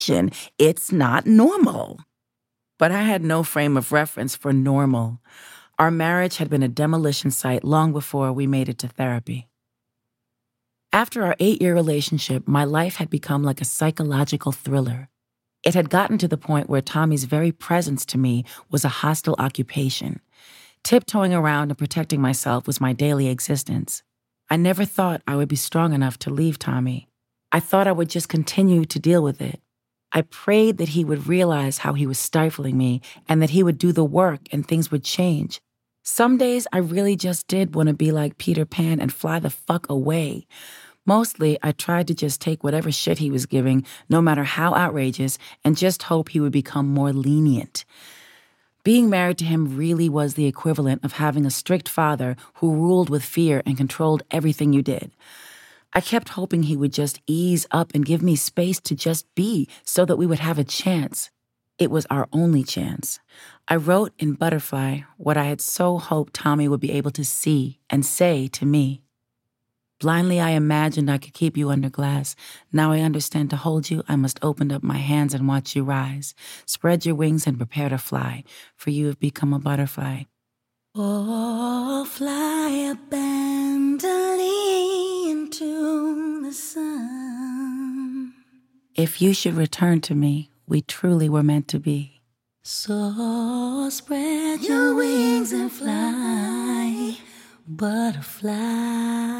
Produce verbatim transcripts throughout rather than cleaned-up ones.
question. It's not normal. But I had no frame of reference for normal. Our marriage had been a demolition site long before we made it to therapy. After our eight-year relationship, my life had become like a psychological thriller. It had gotten to the point where Tommy's very presence to me was a hostile occupation. Tiptoeing around and protecting myself was my daily existence. I never thought I would be strong enough to leave Tommy. I thought I would just continue to deal with it. I prayed that he would realize how he was stifling me and that he would do the work and things would change. Some days I really just did want to be like Peter Pan and fly the fuck away. Mostly, I tried to just take whatever shit he was giving, no matter how outrageous, and just hope he would become more lenient. Being married to him really was the equivalent of having a strict father who ruled with fear and controlled everything you did. I kept hoping he would just ease up and give me space to just be so that we would have a chance. It was our only chance. I wrote in Butterfly what I had so hoped Tommy would be able to see and say to me. Blindly, I imagined I could keep you under glass. Now I understand to hold you, I must open up my hands and watch you rise. Spread your wings and prepare to fly, for you have become a butterfly. Oh, fly abandonly into the sun. If you should return to me, we truly were meant to be. So spread your wings and fly, butterfly.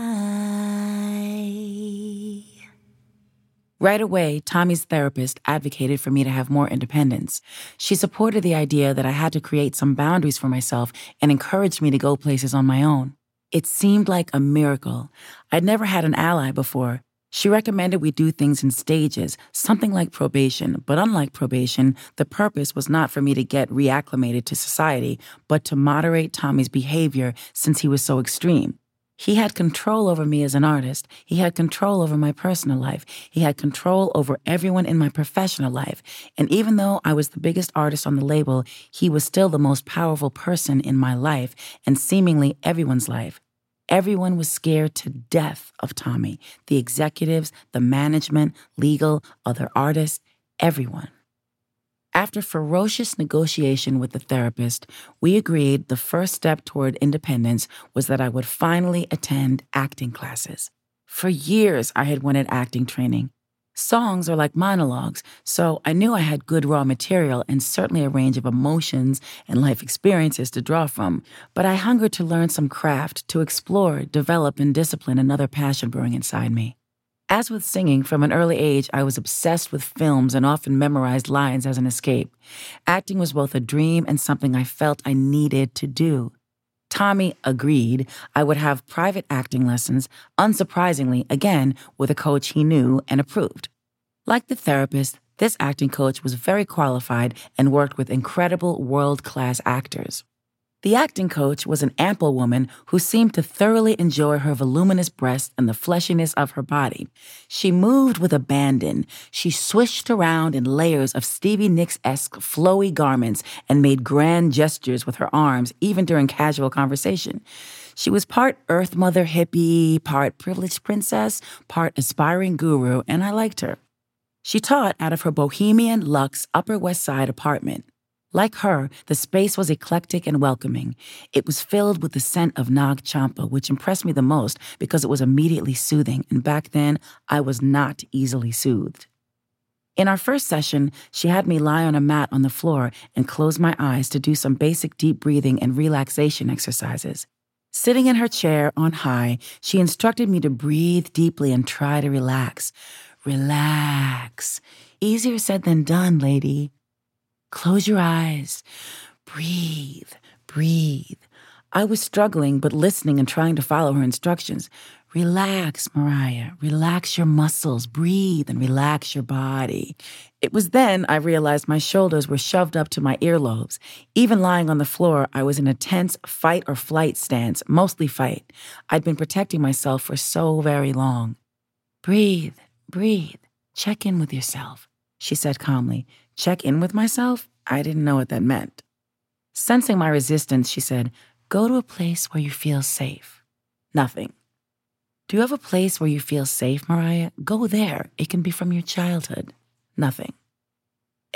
Right away, Tommy's therapist advocated for me to have more independence. She supported the idea that I had to create some boundaries for myself and encouraged me to go places on my own. It seemed like a miracle. I'd never had an ally before. She recommended we do things in stages, something like probation, but unlike probation, the purpose was not for me to get reacclimated to society, but to moderate Tommy's behavior since he was so extreme. He had control over me as an artist. He had control over my personal life. He had control over everyone in my professional life. And even though I was the biggest artist on the label, he was still the most powerful person in my life and seemingly everyone's life. Everyone was scared to death of Tommy, the executives, the management, legal, other artists, everyone. After ferocious negotiation with the therapist, we agreed the first step toward independence was that I would finally attend acting classes. For years, I had wanted acting training. Songs are like monologues, so I knew I had good raw material and certainly a range of emotions and life experiences to draw from, but I hungered to learn some craft, to explore, develop, and discipline another passion brewing inside me. As with singing, from an early age, I was obsessed with films and often memorized lines as an escape. Acting was both a dream and something I felt I needed to do. Tommy agreed I would have private acting lessons, unsurprisingly, again, with a coach he knew and approved. Like the therapist, this acting coach was very qualified and worked with incredible world-class actors. The acting coach was an ample woman who seemed to thoroughly enjoy her voluminous breasts and the fleshiness of her body. She moved with abandon. She swished around in layers of Stevie Nicks-esque flowy garments and made grand gestures with her arms, even during casual conversation. She was part Earth Mother hippie, part privileged princess, part aspiring guru, and I liked her. She taught out of her bohemian luxe Upper West Side apartment. Like her, the space was eclectic and welcoming. It was filled with the scent of Nag Champa, which impressed me the most because it was immediately soothing, and back then, I was not easily soothed. In our first session, she had me lie on a mat on the floor and close my eyes to do some basic deep breathing and relaxation exercises. Sitting in her chair on high, she instructed me to breathe deeply and try to relax. Relax. Easier said than done, lady. Close your eyes. Breathe, breathe. I was struggling, but listening and trying to follow her instructions. Relax, Mariah. Relax your muscles. Breathe and relax your body. It was then I realized my shoulders were shoved up to my earlobes. Even lying on the floor, I was in a tense fight or flight stance, mostly fight. I'd been protecting myself for so very long. Breathe, breathe. Check in with yourself, she said calmly. Check in with myself? I didn't know what that meant. Sensing my resistance, she said, go to a place where you feel safe. Nothing. Do you have a place where you feel safe, Mariah? Go there. It can be from your childhood. Nothing.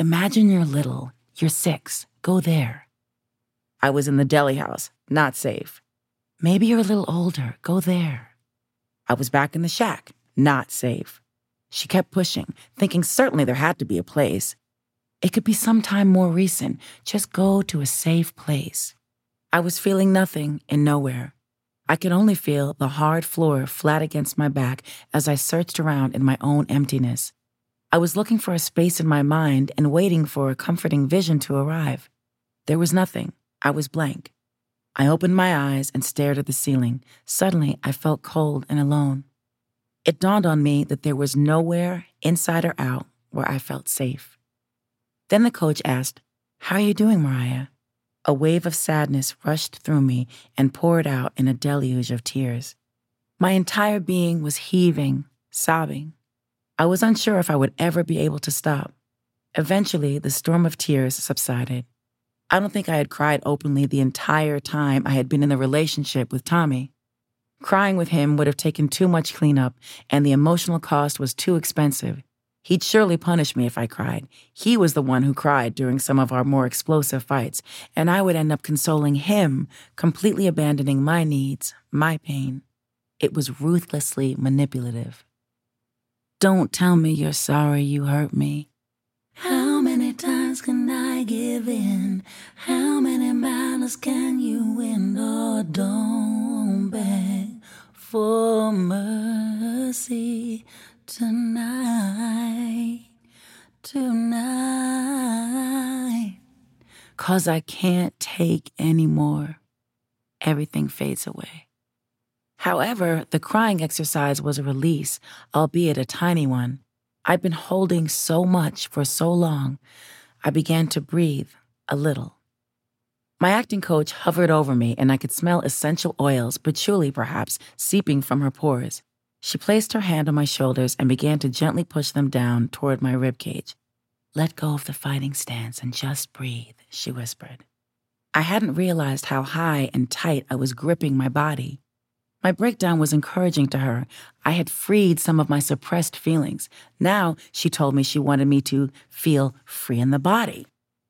Imagine you're little. You're six. Go there. I was in the deli house. Not safe. Maybe you're a little older. Go there. I was back in the shack. Not safe. She kept pushing, thinking certainly there had to be a place. It could be sometime more recent. Just go to a safe place. I was feeling nothing and nowhere. I could only feel the hard floor flat against my back as I searched around in my own emptiness. I was looking for a space in my mind and waiting for a comforting vision to arrive. There was nothing. I was blank. I opened my eyes and stared at the ceiling. Suddenly, I felt cold and alone. It dawned on me that there was nowhere, inside or out, where I felt safe. Then the coach asked, "How are you doing, Mariah?" A wave of sadness rushed through me and poured out in a deluge of tears. My entire being was heaving, sobbing. I was unsure if I would ever be able to stop. Eventually, the storm of tears subsided. I don't think I had cried openly the entire time I had been in the relationship with Tommy. Crying with him would have taken too much cleanup, and the emotional cost was too expensive. He'd surely punish me if I cried. He was the one who cried during some of our more explosive fights, and I would end up consoling him, completely abandoning my needs, my pain. It was ruthlessly manipulative. Don't tell me you're sorry you hurt me. How many times can I give in? How many battles can you win? Oh, don't beg for mercy tonight, tonight. 'Cause I can't take any more. Everything fades away. However, the crying exercise was a release, albeit a tiny one. I'd been holding so much for so long. I began to breathe a little. My acting coach hovered over me, and I could smell essential oils, patchouli perhaps, seeping from her pores. She placed her hand on my shoulders and began to gently push them down toward my ribcage. "Let go of the fighting stance and just breathe," she whispered. I hadn't realized how high and tight I was gripping my body. My breakdown was encouraging to her. I had freed some of my suppressed feelings. Now, she told me she wanted me to feel free in the body.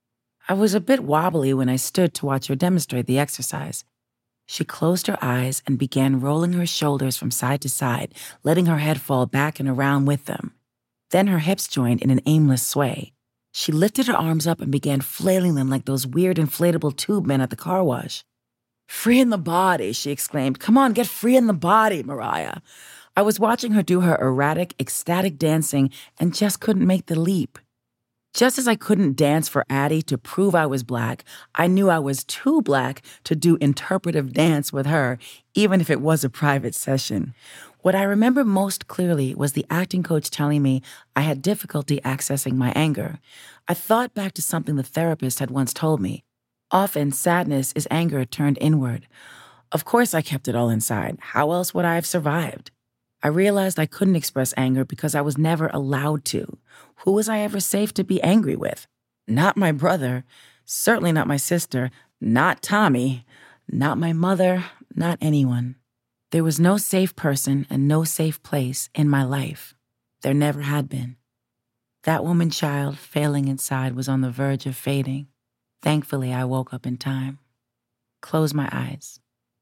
I was a bit wobbly when I stood to watch her demonstrate the exercise. She closed her eyes and began rolling her shoulders from side to side, letting her head fall back and around with them. Then her hips joined in an aimless sway. She lifted her arms up and began flailing them like those weird inflatable tube men at the car wash. "Free in the body," she exclaimed. "Come on, get free in the body, Mariah." I was watching her do her erratic, ecstatic dancing and just couldn't make the leap. Just as I couldn't dance for Addie to prove I was Black, I knew I was too Black to do interpretive dance with her, even if it was a private session. What I remember most clearly was the acting coach telling me I had difficulty accessing my anger. I thought back to something the therapist had once told me. Often, sadness is anger turned inward. Of course, I kept it all inside. How else would I have survived? I realized I couldn't express anger because I was never allowed to. Who was I ever safe to be angry with? Not my brother, certainly not my sister, not Tommy, not my mother, not anyone. There was no safe person and no safe place in my life. There never had been. That woman child failing inside was on the verge of fading. Thankfully, I woke up in time. Closed my eyes.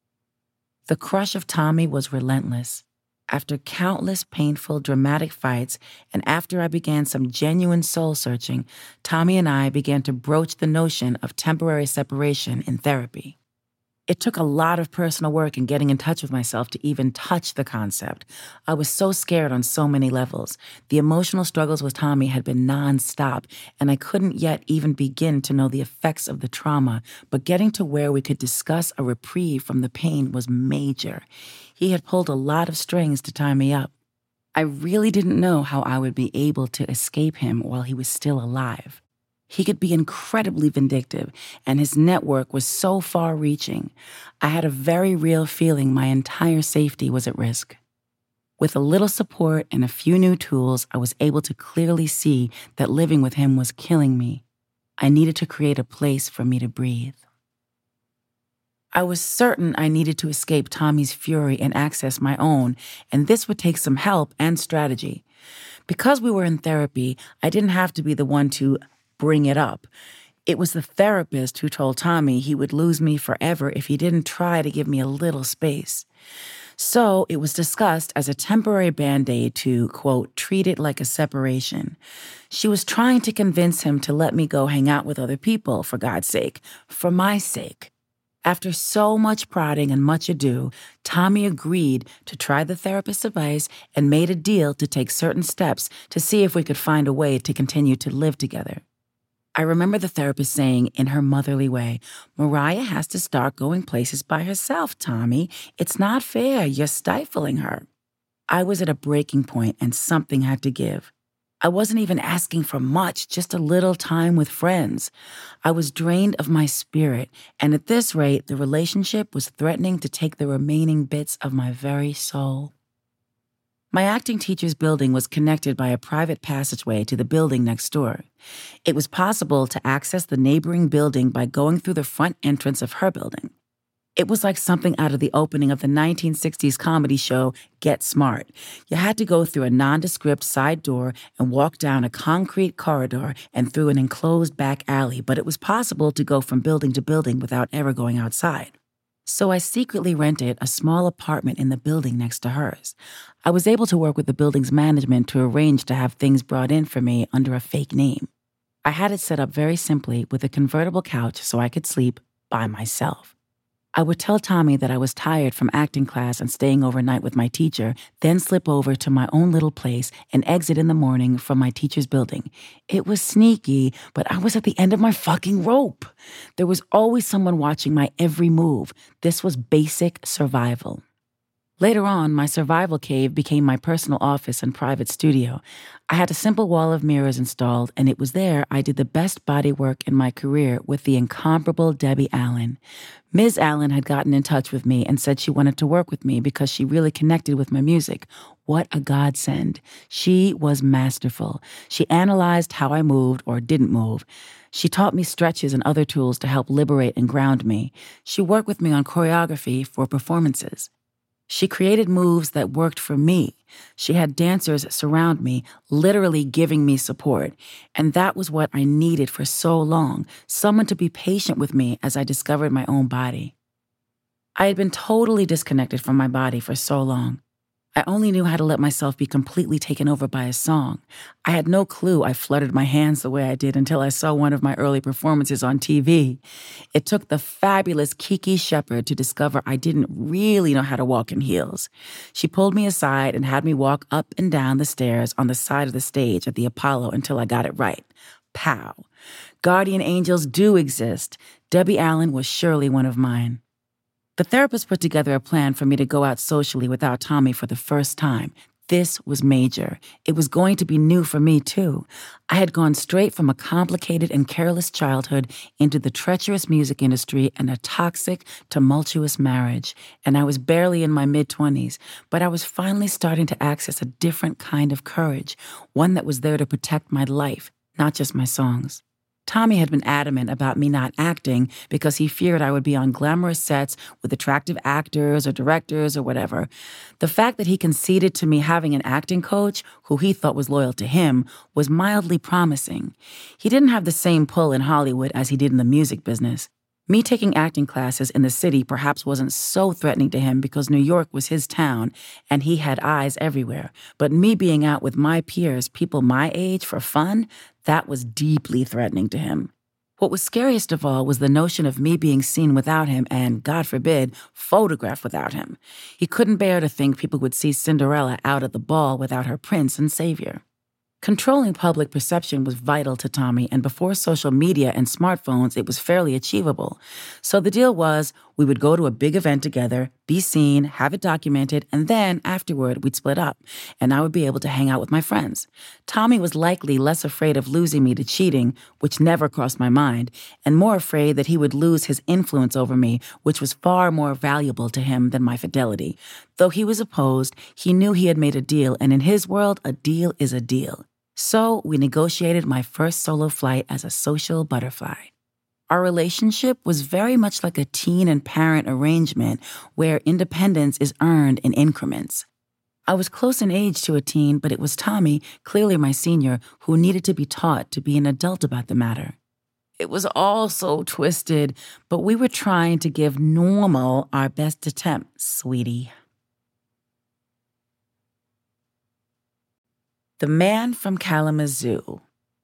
The crush of Tommy was relentless. After countless painful, dramatic fights, and after I began some genuine soul-searching, Tommy and I began to broach the notion of temporary separation in therapy. It took a lot of personal work in getting in touch with myself to even touch the concept. I was so scared on so many levels. The emotional struggles with Tommy had been nonstop, and I couldn't yet even begin to know the effects of the trauma, but getting to where we could discuss a reprieve from the pain was major. He had pulled a lot of strings to tie me up. I really didn't know how I would be able to escape him while he was still alive. He could be incredibly vindictive, and his network was so far-reaching. I had a very real feeling my entire safety was at risk. With a little support and a few new tools, I was able to clearly see that living with him was killing me. I needed to create a place for me to breathe. I was certain I needed to escape Tommy's fury and access my own, and this would take some help and strategy. Because we were in therapy, I didn't have to be the one to bring it up. It was the therapist who told Tommy he would lose me forever if he didn't try to give me a little space. So it was discussed as a temporary Band-Aid to, quote, treat it like a separation. She was trying to convince him to let me go hang out with other people, for God's sake, for my sake. After so much prodding and much ado, Tommy agreed to try the therapist's advice and made a deal to take certain steps to see if we could find a way to continue to live together. I remember the therapist saying in her motherly way, "Mariah has to start going places by herself, Tommy. It's not fair. You're stifling her." I was at a breaking point and something had to give. I wasn't even asking for much, just a little time with friends. I was drained of my spirit, and at this rate, the relationship was threatening to take the remaining bits of my very soul. My acting teacher's building was connected by a private passageway to the building next door. It was possible to access the neighboring building by going through the front entrance of her building. It was like something out of the opening of the nineteen sixties comedy show Get Smart. You had to go through a nondescript side door and walk down a concrete corridor and through an enclosed back alley, but it was possible to go from building to building without ever going outside. So I secretly rented a small apartment in the building next to hers. I was able to work with the building's management to arrange to have things brought in for me under a fake name. I had it set up very simply with a convertible couch so I could sleep by myself. I would tell Tommy that I was tired from acting class and staying overnight with my teacher, then slip over to my own little place and exit in the morning from my teacher's building. It was sneaky, but I was at the end of my fucking rope. There was always someone watching my every move. This was basic survival. Later on, my survival cave became my personal office and private studio. I had a simple wall of mirrors installed, and it was there I did the best body work in my career with the incomparable Debbie Allen. Miz Allen had gotten in touch with me and said she wanted to work with me because she really connected with my music. What a godsend. She was masterful. She analyzed how I moved or didn't move. She taught me stretches and other tools to help liberate and ground me. She worked with me on choreography for performances. She created moves that worked for me. She had dancers surround me, literally giving me support. And that was what I needed for so long, someone to be patient with me as I discovered my own body. I had been totally disconnected from my body for so long. I only knew how to let myself be completely taken over by a song. I had no clue I fluttered my hands the way I did until I saw one of my early performances on T V. It took the fabulous Kiki Shepard to discover I didn't really know how to walk in heels. She pulled me aside and had me walk up and down the stairs on the side of the stage at the Apollo until I got it right. Pow. Guardian angels do exist. Debbie Allen was surely one of mine. The therapist put together a plan for me to go out socially without Tommy for the first time. This was major. It was going to be new for me, too. I had gone straight from a complicated and careless childhood into the treacherous music industry and a toxic, tumultuous marriage. And I was barely in my mid-twenties, but I was finally starting to access a different kind of courage, one that was there to protect my life, not just my songs. Tommy had been adamant about me not acting because he feared I would be on glamorous sets with attractive actors or directors or whatever. The fact that he conceded to me having an acting coach who he thought was loyal to him was mildly promising. He didn't have the same pull in Hollywood as he did in the music business. Me taking acting classes in the city perhaps wasn't so threatening to him because New York was his town and he had eyes everywhere. But me being out with my peers, people my age, for fun, that was deeply threatening to him. What was scariest of all was the notion of me being seen without him and, God forbid, photographed without him. He couldn't bear to think people would see Cinderella out at the ball without her prince and savior. Controlling public perception was vital to Tommy, and before social media and smartphones, it was fairly achievable. So the deal was we would go to a big event together, be seen, have it documented, and then afterward we'd split up, and I would be able to hang out with my friends. Tommy was likely less afraid of losing me to cheating, which never crossed my mind, and more afraid that he would lose his influence over me, which was far more valuable to him than my fidelity. Though he was opposed, he knew he had made a deal, and in his world, a deal is a deal. So we negotiated my first solo flight as a social butterfly. Our relationship was very much like a teen and parent arrangement where independence is earned in increments. I was close in age to a teen, but it was Tommy, clearly my senior, who needed to be taught to be an adult about the matter. It was all so twisted, but we were trying to give normal our best attempt, sweetie. The Man from Kalamazoo.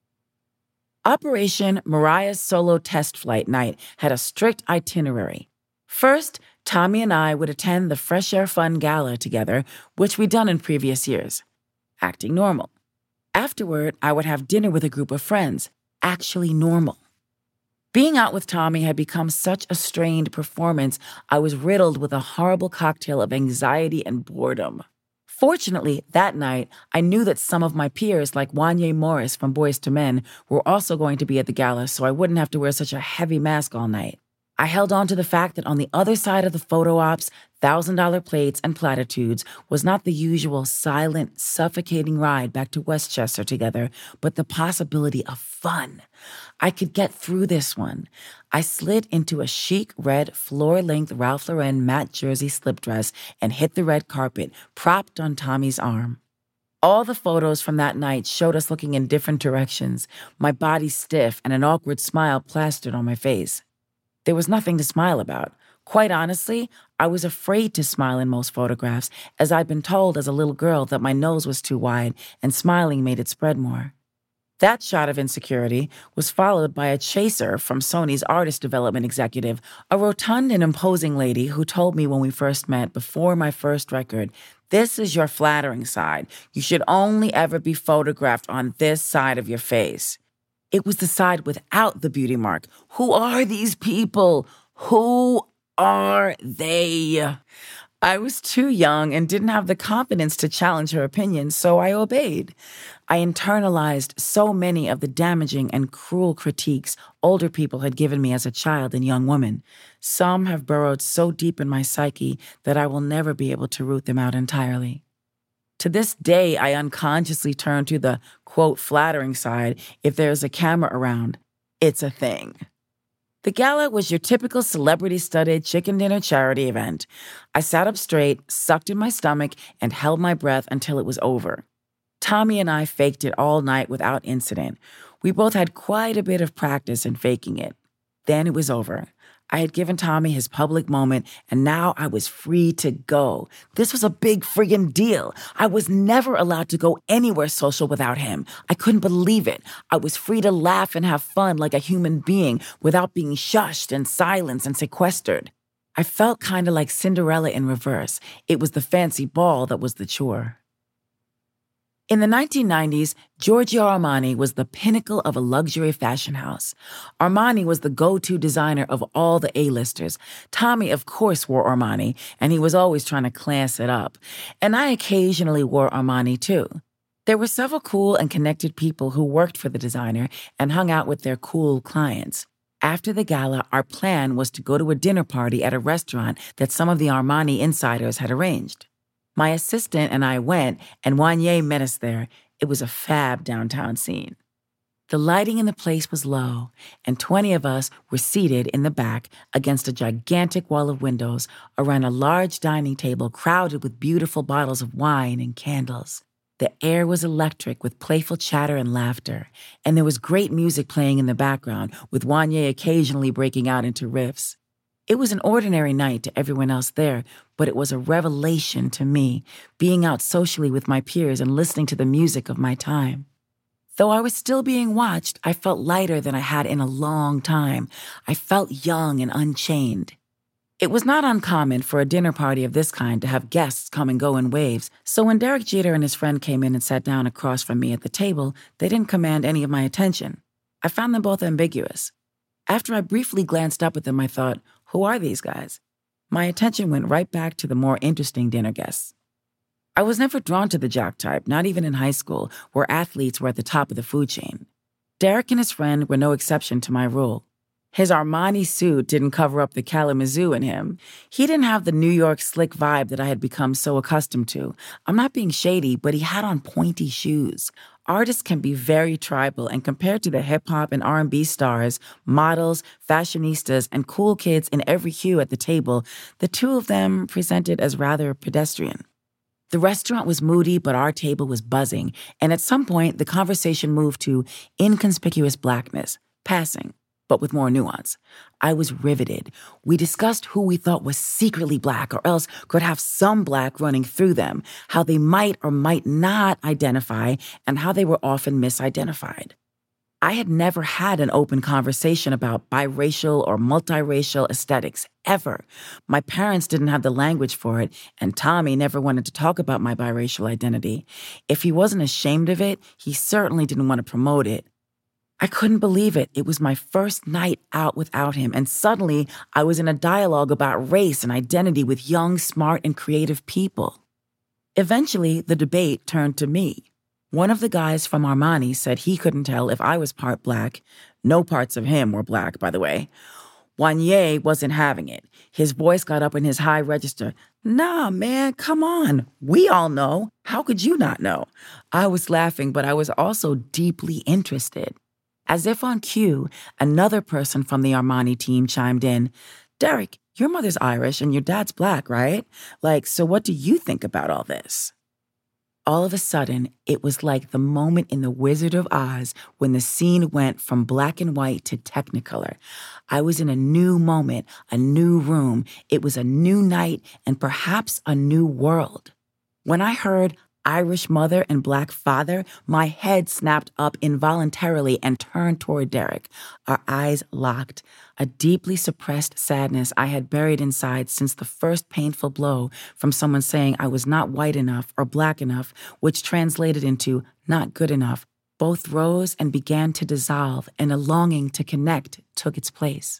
Operation Mariah's Solo Test Flight Night had a strict itinerary. First, Tommy and I would attend the Fresh Air Fun Gala together, which we'd done in previous years, acting normal. Afterward, I would have dinner with a group of friends, actually normal. Being out with Tommy had become such a strained performance, I was riddled with a horrible cocktail of anxiety and boredom. Fortunately, that night, I knew that some of my peers, like Wanya Morris from Boyz two Men, were also going to be at the gala, so I wouldn't have to wear such a heavy mask all night. I held on to the fact that on the other side of the photo ops, one thousand dollar plates and platitudes was not the usual silent, suffocating ride back to Westchester together, but the possibility of fun. I could get through this one. I slid into a chic red floor-length Ralph Lauren matte jersey slip dress and hit the red carpet, propped on Tommy's arm. All the photos from that night showed us looking in different directions, my body stiff and an awkward smile plastered on my face. There was nothing to smile about. Quite honestly, I was afraid to smile in most photographs, as I'd been told as a little girl that my nose was too wide and smiling made it spread more. That shot of insecurity was followed by a chaser from Sony's artist development executive, a rotund and imposing lady who told me when we first met before my first record, "This is your flattering side. You should only ever be photographed on this side of your face." It was the side without the beauty mark. Who are these people? Who are they? I was too young and didn't have the confidence to challenge her opinion, so I obeyed. I internalized so many of the damaging and cruel critiques older people had given me as a child and young woman. Some have burrowed so deep in my psyche that I will never be able to root them out entirely. To this day, I unconsciously turn to the, quote, flattering side if there's a camera around. It's a thing. The gala was your typical celebrity-studded chicken dinner charity event. I sat up straight, sucked in my stomach, and held my breath until it was over. Tommy and I faked it all night without incident. We both had quite a bit of practice in faking it. Then it was over. I had given Tommy his public moment, and now I was free to go. This was a big friggin' deal. I was never allowed to go anywhere social without him. I couldn't believe it. I was free to laugh and have fun like a human being without being shushed and silenced and sequestered. I felt kind of like Cinderella in reverse. It was the fancy ball that was the chore. In the nineteen nineties, Giorgio Armani was the pinnacle of a luxury fashion house. Armani was the go-to designer of all the A-listers. Tommy, of course, wore Armani, and he was always trying to class it up. And I occasionally wore Armani, too. There were several cool and connected people who worked for the designer and hung out with their cool clients. After the gala, our plan was to go to a dinner party at a restaurant that some of the Armani insiders had arranged. My assistant and I went, and Wanya met us there. It was a fab downtown scene. The lighting in the place was low, and twenty of us were seated in the back against a gigantic wall of windows around a large dining table crowded with beautiful bottles of wine and candles. The air was electric with playful chatter and laughter, and there was great music playing in the background, with Wanya occasionally breaking out into riffs. It was an ordinary night to everyone else there, but it was a revelation to me, being out socially with my peers and listening to the music of my time. Though I was still being watched, I felt lighter than I had in a long time. I felt young and unchained. It was not uncommon for a dinner party of this kind to have guests come and go in waves, so when Derek Jeter and his friend came in and sat down across from me at the table, they didn't command any of my attention. I found them both ambiguous. After I briefly glanced up at them, I thought, who are these guys? My attention went right back to the more interesting dinner guests. I was never drawn to the jock type, not even in high school, where athletes were at the top of the food chain. Derek and his friend were no exception to my rule. His Armani suit didn't cover up the Kalamazoo in him. He didn't have the New York slick vibe that I had become so accustomed to. I'm not being shady, but he had on pointy shoes. Artists can be very tribal, and compared to the hip-hop and R and B stars, models, fashionistas, and cool kids in every hue at the table, the two of them presented as rather pedestrian. The restaurant was moody, but our table was buzzing, and at some point, the conversation moved to inconspicuous blackness, passing, but with more nuance. I was riveted. We discussed who we thought was secretly black or else could have some black running through them, how they might or might not identify, and how they were often misidentified. I had never had an open conversation about biracial or multiracial aesthetics, ever. My parents didn't have the language for it, and Tommy never wanted to talk about my biracial identity. If he wasn't ashamed of it, he certainly didn't want to promote it. I couldn't believe it. It was my first night out without him, and suddenly I was in a dialogue about race and identity with young, smart, and creative people. Eventually, the debate turned to me. One of the guys from Armani said he couldn't tell if I was part black. No parts of him were black, by the way. Wanye wasn't having it. His voice got up in his high register. Nah, man, come on. We all know. How could you not know? I was laughing, but I was also deeply interested. As if on cue, another person from the Armani team chimed in. Derek, your mother's Irish and your dad's black, right? Like, so what do you think about all this? All of a sudden, it was like the moment in The Wizard of Oz when the scene went from black and white to Technicolor. I was in a new moment, a new room. It was a new night and perhaps a new world. When I heard Irish mother and black father, my head snapped up involuntarily and turned toward Derek. Our eyes locked. A deeply suppressed sadness I had buried inside since the first painful blow from someone saying I was not white enough or black enough, which translated into not good enough, both rose and began to dissolve, and a longing to connect took its place.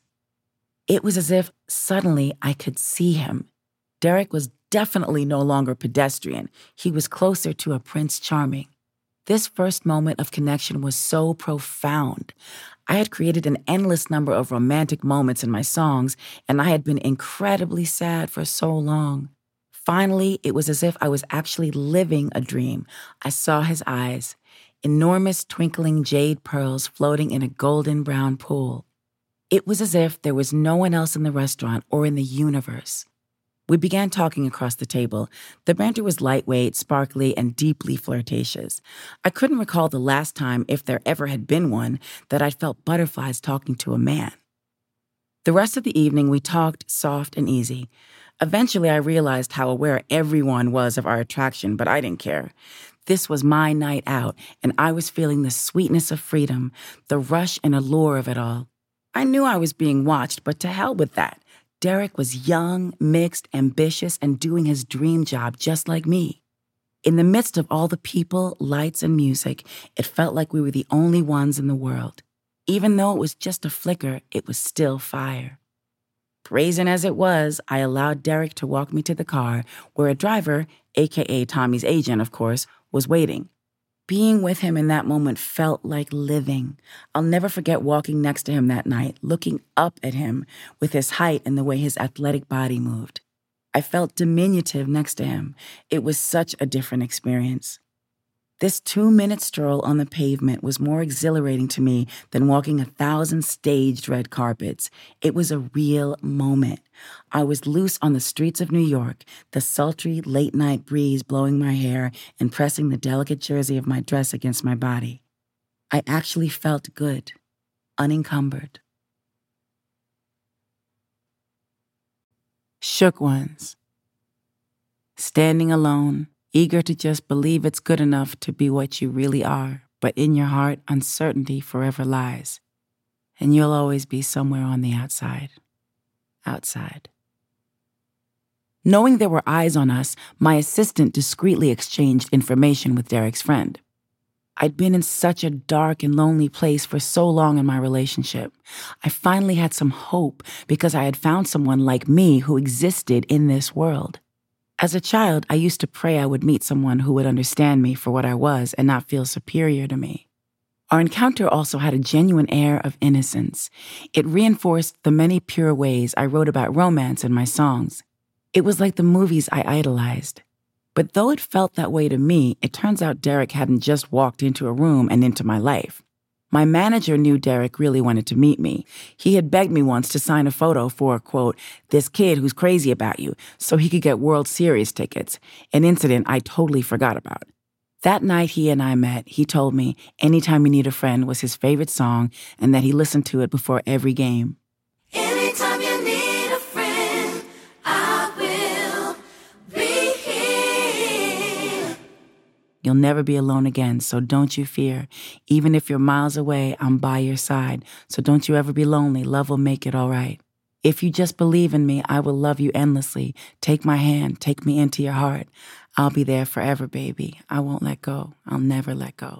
It was as if suddenly I could see him. Derek was definitely no longer pedestrian. He was closer to a Prince Charming. This first moment of connection was so profound. I had created an endless number of romantic moments in my songs, and I had been incredibly sad for so long. Finally, it was as if I was actually living a dream. I saw his eyes, enormous twinkling jade pearls floating in a golden brown pool. It was as if there was no one else in the restaurant or in the universe. We began talking across the table. The banter was lightweight, sparkly, and deeply flirtatious. I couldn't recall the last time, if there ever had been one, that I'd felt butterflies talking to a man. The rest of the evening, we talked soft and easy. Eventually, I realized how aware everyone was of our attraction, but I didn't care. This was my night out, and I was feeling the sweetness of freedom, the rush and allure of it all. I knew I was being watched, but to hell with that. Derek was young, mixed, ambitious, and doing his dream job just like me. In the midst of all the people, lights, and music, it felt like we were the only ones in the world. Even though it was just a flicker, it was still fire. Brazen as it was, I allowed Derek to walk me to the car, where a driver, aka Tommy's agent, of course, was waiting. Being with him in that moment felt like living. I'll never forget walking next to him that night, looking up at him with his height and the way his athletic body moved. I felt diminutive next to him. It was such a different experience. This two-minute stroll on the pavement was more exhilarating to me than walking a thousand staged red carpets. It was a real moment. I was loose on the streets of New York, the sultry late-night breeze blowing my hair and pressing the delicate jersey of my dress against my body. I actually felt good, unencumbered. Shook ones. Standing alone, eager to just believe it's good enough to be what you really are, but in your heart, uncertainty forever lies. And you'll always be somewhere on the outside. Outside. Knowing there were eyes on us, my assistant discreetly exchanged information with Derek's friend. I'd been in such a dark and lonely place for so long in my relationship. I finally had some hope because I had found someone like me who existed in this world. As a child, I used to pray I would meet someone who would understand me for what I was and not feel superior to me. Our encounter also had a genuine air of innocence. It reinforced the many pure ways I wrote about romance in my songs. It was like the movies I idolized. But though it felt that way to me, it turns out Derek hadn't just walked into a room and into my life. My manager knew Derek really wanted to meet me. He had begged me once to sign a photo for, quote, this kid who's crazy about you, so he could get World Series tickets, an incident I totally forgot about. That night he and I met, he told me Anytime You Need a Friend was his favorite song and that he listened to it before every game. Anytime you need a friend, I will be here. You'll never be alone again, so don't you fear. Even if you're miles away, I'm by your side. So don't you ever be lonely. Love will make it all right. If you just believe in me, I will love you endlessly. Take my hand, take me into your heart. I'll be there forever, baby. I won't let go. I'll never let go.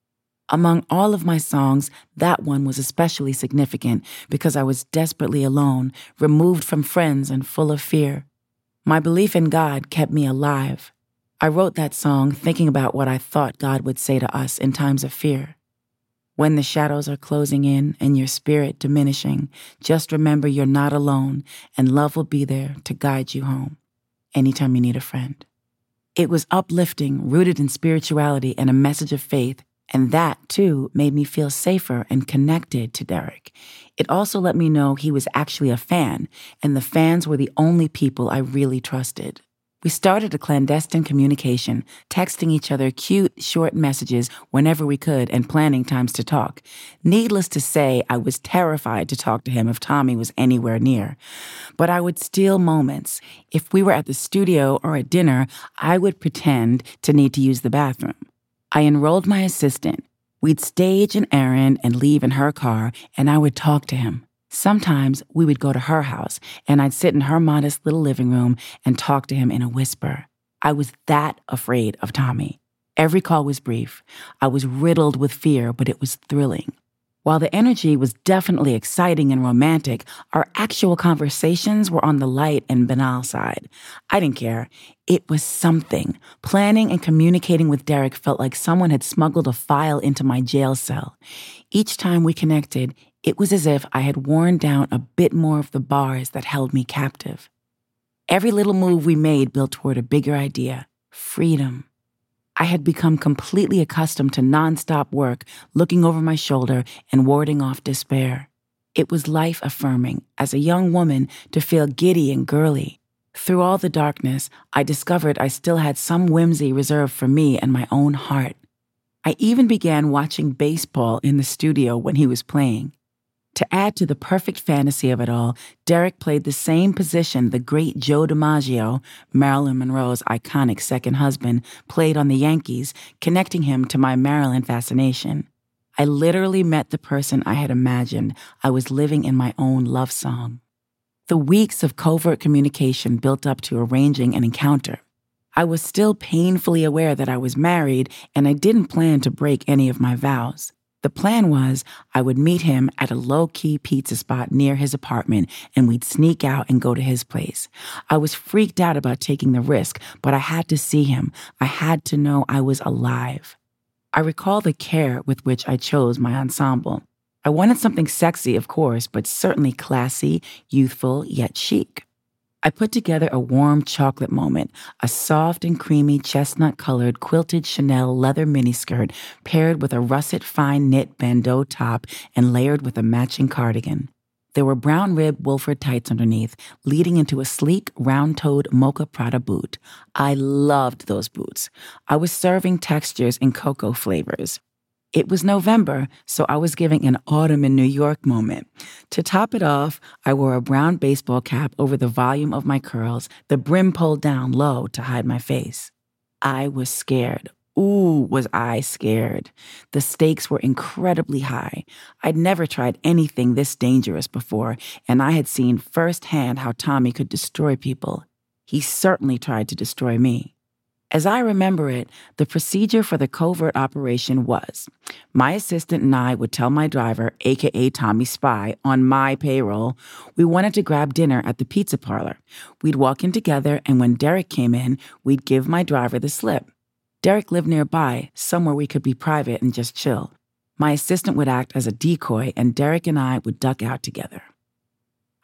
Among all of my songs, that one was especially significant because I was desperately alone, removed from friends and full of fear. My belief in God kept me alive. I wrote that song thinking about what I thought God would say to us in times of fear. When the shadows are closing in and your spirit diminishing, just remember you're not alone and love will be there to guide you home anytime you need a friend. It was uplifting, rooted in spirituality and a message of faith, and that, too, made me feel safer and connected to Derek. It also let me know he was actually a fan, and the fans were the only people I really trusted. We started a clandestine communication, texting each other cute, short messages whenever we could and planning times to talk. Needless to say, I was terrified to talk to him if Tommy was anywhere near. But I would steal moments. If we were at the studio or at dinner, I would pretend to need to use the bathroom. I enrolled my assistant. We'd stage an errand and leave in her car, and I would talk to him. Sometimes we would go to her house, and I'd sit in her modest little living room and talk to him in a whisper. I was that afraid of Tommy. Every call was brief. I was riddled with fear, but it was thrilling. While the energy was definitely exciting and romantic, our actual conversations were on the light and banal side. I didn't care. It was something. Planning and communicating with Derek felt like someone had smuggled a file into my jail cell. Each time we connected, it was as if I had worn down a bit more of the bars that held me captive. Every little move we made built toward a bigger idea, freedom. I had become completely accustomed to nonstop work, looking over my shoulder and warding off despair. It was life-affirming, as a young woman, to feel giddy and girly. Through all the darkness, I discovered I still had some whimsy reserved for me and my own heart. I even began watching baseball in the studio when he was playing. To add to the perfect fantasy of it all, Derek played the same position the great Joe DiMaggio, Marilyn Monroe's iconic second husband, played on the Yankees, connecting him to my Maryland fascination. I literally met the person I had imagined I was living in my own love song. The weeks of covert communication built up to arranging an encounter. I was still painfully aware that I was married, and I didn't plan to break any of my vows. The plan was I would meet him at a low-key pizza spot near his apartment, and we'd sneak out and go to his place. I was freaked out about taking the risk, but I had to see him. I had to know I was alive. I recall the care with which I chose my ensemble. I wanted something sexy, of course, but certainly classy, youthful, yet chic. I put together a warm chocolate moment, a soft and creamy chestnut-colored quilted Chanel leather miniskirt paired with a russet fine knit bandeau top and layered with a matching cardigan. There were brown rib Wolford tights underneath, leading into a sleek, round-toed Mocha Prada boot. I loved those boots. I was serving textures in cocoa flavors. It was November, so I was giving an autumn in New York moment. To top it off, I wore a brown baseball cap over the volume of my curls, the brim pulled down low to hide my face. I was scared. Ooh, was I scared. The stakes were incredibly high. I'd never tried anything this dangerous before, and I had seen firsthand how Tommy could destroy people. He certainly tried to destroy me. As I remember it, the procedure for the covert operation was, my assistant and I would tell my driver, aka Tommy Spy, on my payroll, we wanted to grab dinner at the pizza parlor. We'd walk in together, and when Derek came in, we'd give my driver the slip. Derek lived nearby, somewhere we could be private and just chill. My assistant would act as a decoy, and Derek and I would duck out together.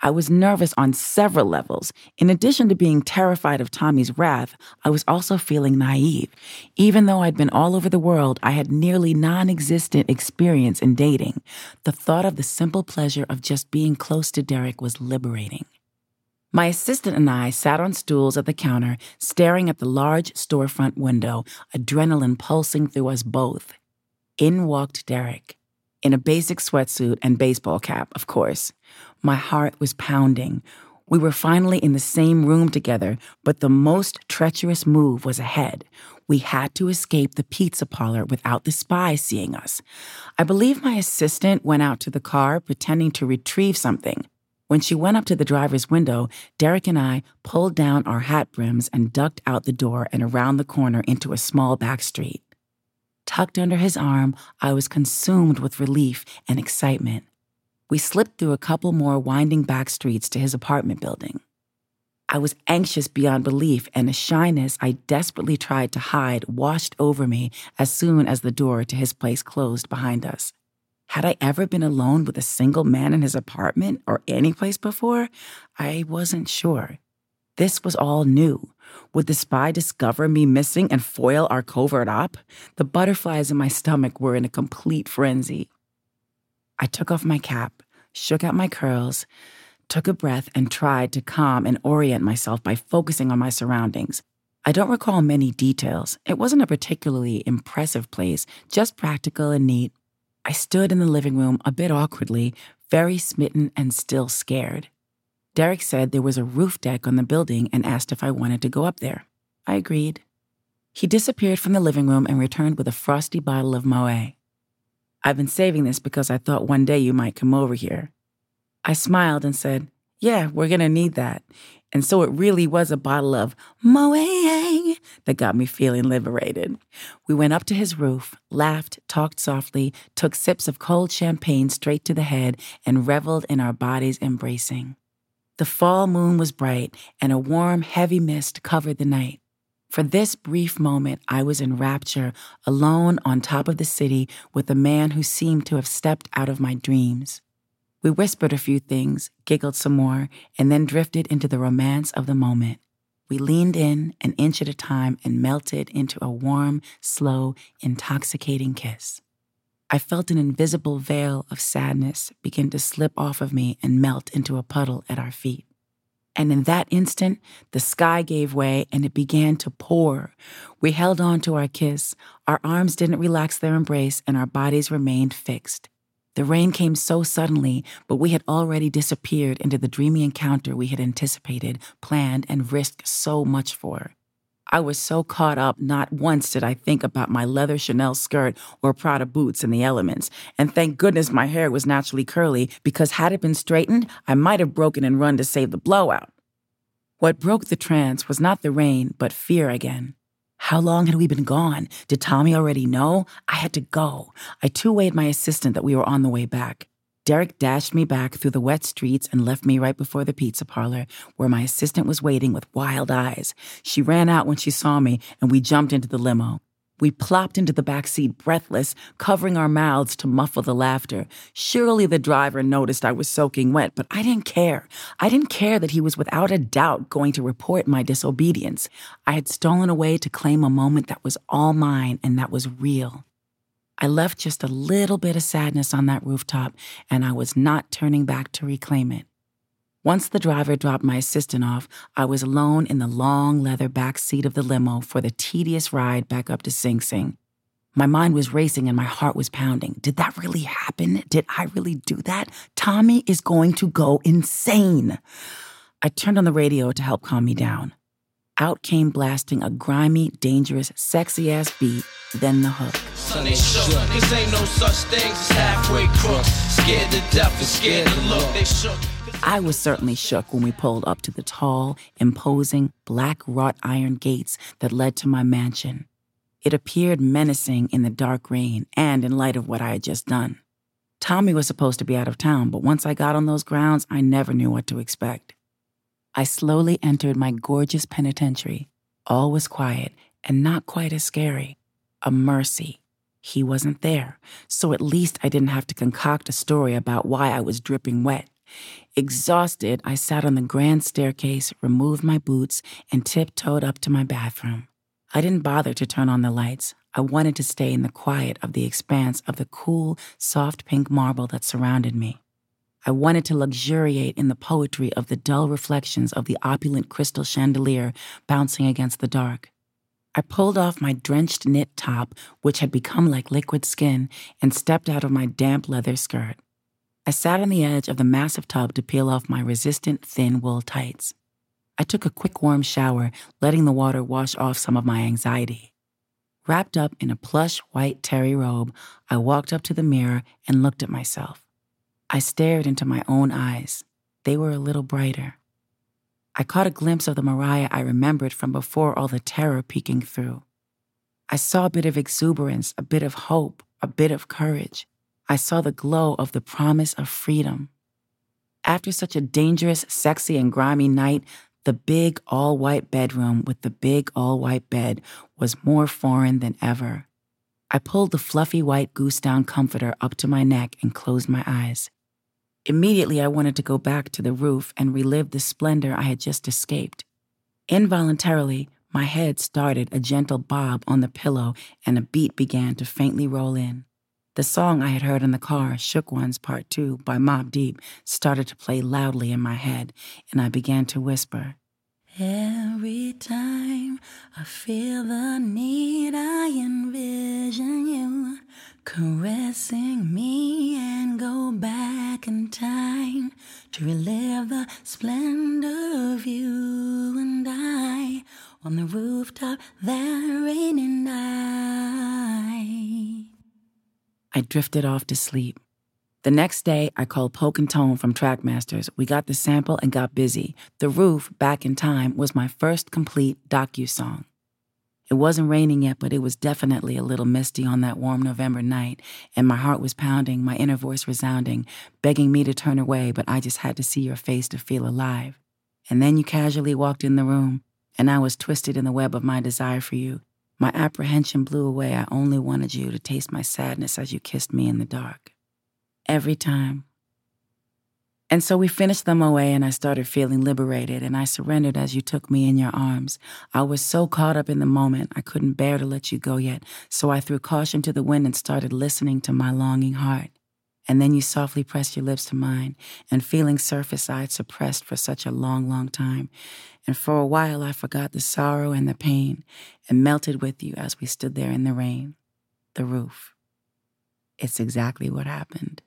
I was nervous on several levels. In addition to being terrified of Tommy's wrath, I was also feeling naive. Even though I'd been all over the world, I had nearly non-existent experience in dating. The thought of the simple pleasure of just being close to Derek was liberating. My assistant and I sat on stools at the counter, staring at the large storefront window, adrenaline pulsing through us both. In walked Derek, in a basic sweatsuit and baseball cap, of course. My heart was pounding. We were finally in the same room together, but the most treacherous move was ahead. We had to escape the pizza parlor without the spy seeing us. I believe my assistant went out to the car pretending to retrieve something. When she went up to the driver's window, Derek and I pulled down our hat brims and ducked out the door and around the corner into a small back street. Tucked under his arm, I was consumed with relief and excitement. We slipped through a couple more winding back streets to his apartment building. I was anxious beyond belief, and a shyness I desperately tried to hide washed over me as soon as the door to his place closed behind us. Had I ever been alone with a single man in his apartment or any place before? I wasn't sure. This was all new. Would the spy discover me missing and foil our covert op? The butterflies in my stomach were in a complete frenzy. I took off my cap, shook out my curls, took a breath, and tried to calm and orient myself by focusing on my surroundings. I don't recall many details. It wasn't a particularly impressive place, just practical and neat. I stood in the living room a bit awkwardly, very smitten and still scared. Derek said there was a roof deck on the building and asked if I wanted to go up there. I agreed. He disappeared from the living room and returned with a frosty bottle of Moët. I've been saving this because I thought one day you might come over here. I smiled and said, yeah, we're going to need that. And so it really was a bottle of Moët that got me feeling liberated. We went up to his roof, laughed, talked softly, took sips of cold champagne straight to the head, and reveled in our bodies embracing. The fall moon was bright, and a warm, heavy mist covered the night. For this brief moment, I was in rapture, alone on top of the city with a man who seemed to have stepped out of my dreams. We whispered a few things, giggled some more, and then drifted into the romance of the moment. We leaned in, an inch at a time, and melted into a warm, slow, intoxicating kiss. I felt an invisible veil of sadness begin to slip off of me and melt into a puddle at our feet. And in that instant, the sky gave way and it began to pour. We held on to our kiss. Our arms didn't relax their embrace, and our bodies remained fixed. The rain came so suddenly, but we had already disappeared into the dreamy encounter we had anticipated, planned, and risked so much for. I was so caught up, not once did I think about my leather Chanel skirt or Prada boots in the elements. And thank goodness my hair was naturally curly, because had it been straightened, I might have broken and run to save the blowout. What broke the trance was not the rain, but fear again. How long had we been gone? Did Tommy already know? I had to go. I two-wayed my assistant that we were on the way back. Derek dashed me back through the wet streets and left me right before the pizza parlor, where my assistant was waiting with wild eyes. She ran out when she saw me, and we jumped into the limo. We plopped into the back seat breathless, covering our mouths to muffle the laughter. Surely the driver noticed I was soaking wet, but I didn't care. I didn't care that he was without a doubt going to report my disobedience. I had stolen away to claim a moment that was all mine and that was real. I left just a little bit of sadness on that rooftop, and I was not turning back to reclaim it. Once the driver dropped my assistant off, I was alone in the long leather back seat of the limo for the tedious ride back up to Sing Sing. My mind was racing and my heart was pounding. Did that really happen? Did I really do that? Tommy is going to go insane. I turned on the radio to help calm me down. Out came blasting a grimy, dangerous, sexy-ass beat, then the hook. Son, they shook, cause ain't no such thing as halfway crooks. Scared to death and scared to look, they shook. I was certainly shook when we pulled up to the tall, imposing, black wrought iron gates that led to my mansion. It appeared menacing in the dark rain and in light of what I had just done. Tommy was supposed to be out of town, but once I got on those grounds, I never knew what to expect. I slowly entered my gorgeous penitentiary. All was quiet and not quite as scary. A mercy. He wasn't there, so at least I didn't have to concoct a story about why I was dripping wet. Exhausted, I sat on the grand staircase, removed my boots, and tiptoed up to my bathroom. I didn't bother to turn on the lights. I wanted to stay in the quiet of the expanse of the cool, soft pink marble that surrounded me. I wanted to luxuriate in the poetry of the dull reflections of the opulent crystal chandelier bouncing against the dark. I pulled off my drenched knit top, which had become like liquid skin, and stepped out of my damp leather skirt. I sat on the edge of the massive tub to peel off my resistant thin wool tights. I took a quick warm shower, letting the water wash off some of my anxiety. Wrapped up in a plush white terry robe, I walked up to the mirror and looked at myself. I stared into my own eyes. They were a little brighter. I caught a glimpse of the Mariah I remembered from before all the terror peeking through. I saw a bit of exuberance, a bit of hope, a bit of courage. I saw the glow of the promise of freedom. After such a dangerous, sexy, and grimy night, the big all-white bedroom with the big all-white bed was more foreign than ever. I pulled the fluffy white goose-down comforter up to my neck and closed my eyes. Immediately, I wanted to go back to the roof and relive the splendor I had just escaped. Involuntarily, my head started a gentle bob on the pillow and a beat began to faintly roll in. The song I had heard in the car, Shook Ones Part two by Mobb Deep, started to play loudly in my head, and I began to whisper. Every time I feel the need, I envision you caressing me and go back in time to relive the splendor of you and I on the rooftop that rainy night. I drifted off to sleep. The next day, I called Poke and Tone from Trackmasters. We got the sample and got busy. The Roof, Back in Time, was my first complete docu-song. It wasn't raining yet, but it was definitely a little misty on that warm November night, and my heart was pounding, my inner voice resounding, begging me to turn away, but I just had to see your face to feel alive. And then you casually walked in the room, and I was twisted in the web of my desire for you. My apprehension blew away. I only wanted you to taste my sadness as you kissed me in the dark. Every time. And so we finished them away and I started feeling liberated and I surrendered as you took me in your arms. I was so caught up in the moment, I couldn't bear to let you go yet, so I threw caution to the wind and started listening to my longing heart. And then you softly pressed your lips to mine, and feelings surfaced I had suppressed for such a long, long time. And for a while I forgot the sorrow and the pain and melted with you as we stood there in the rain. The Roof. It's exactly what happened.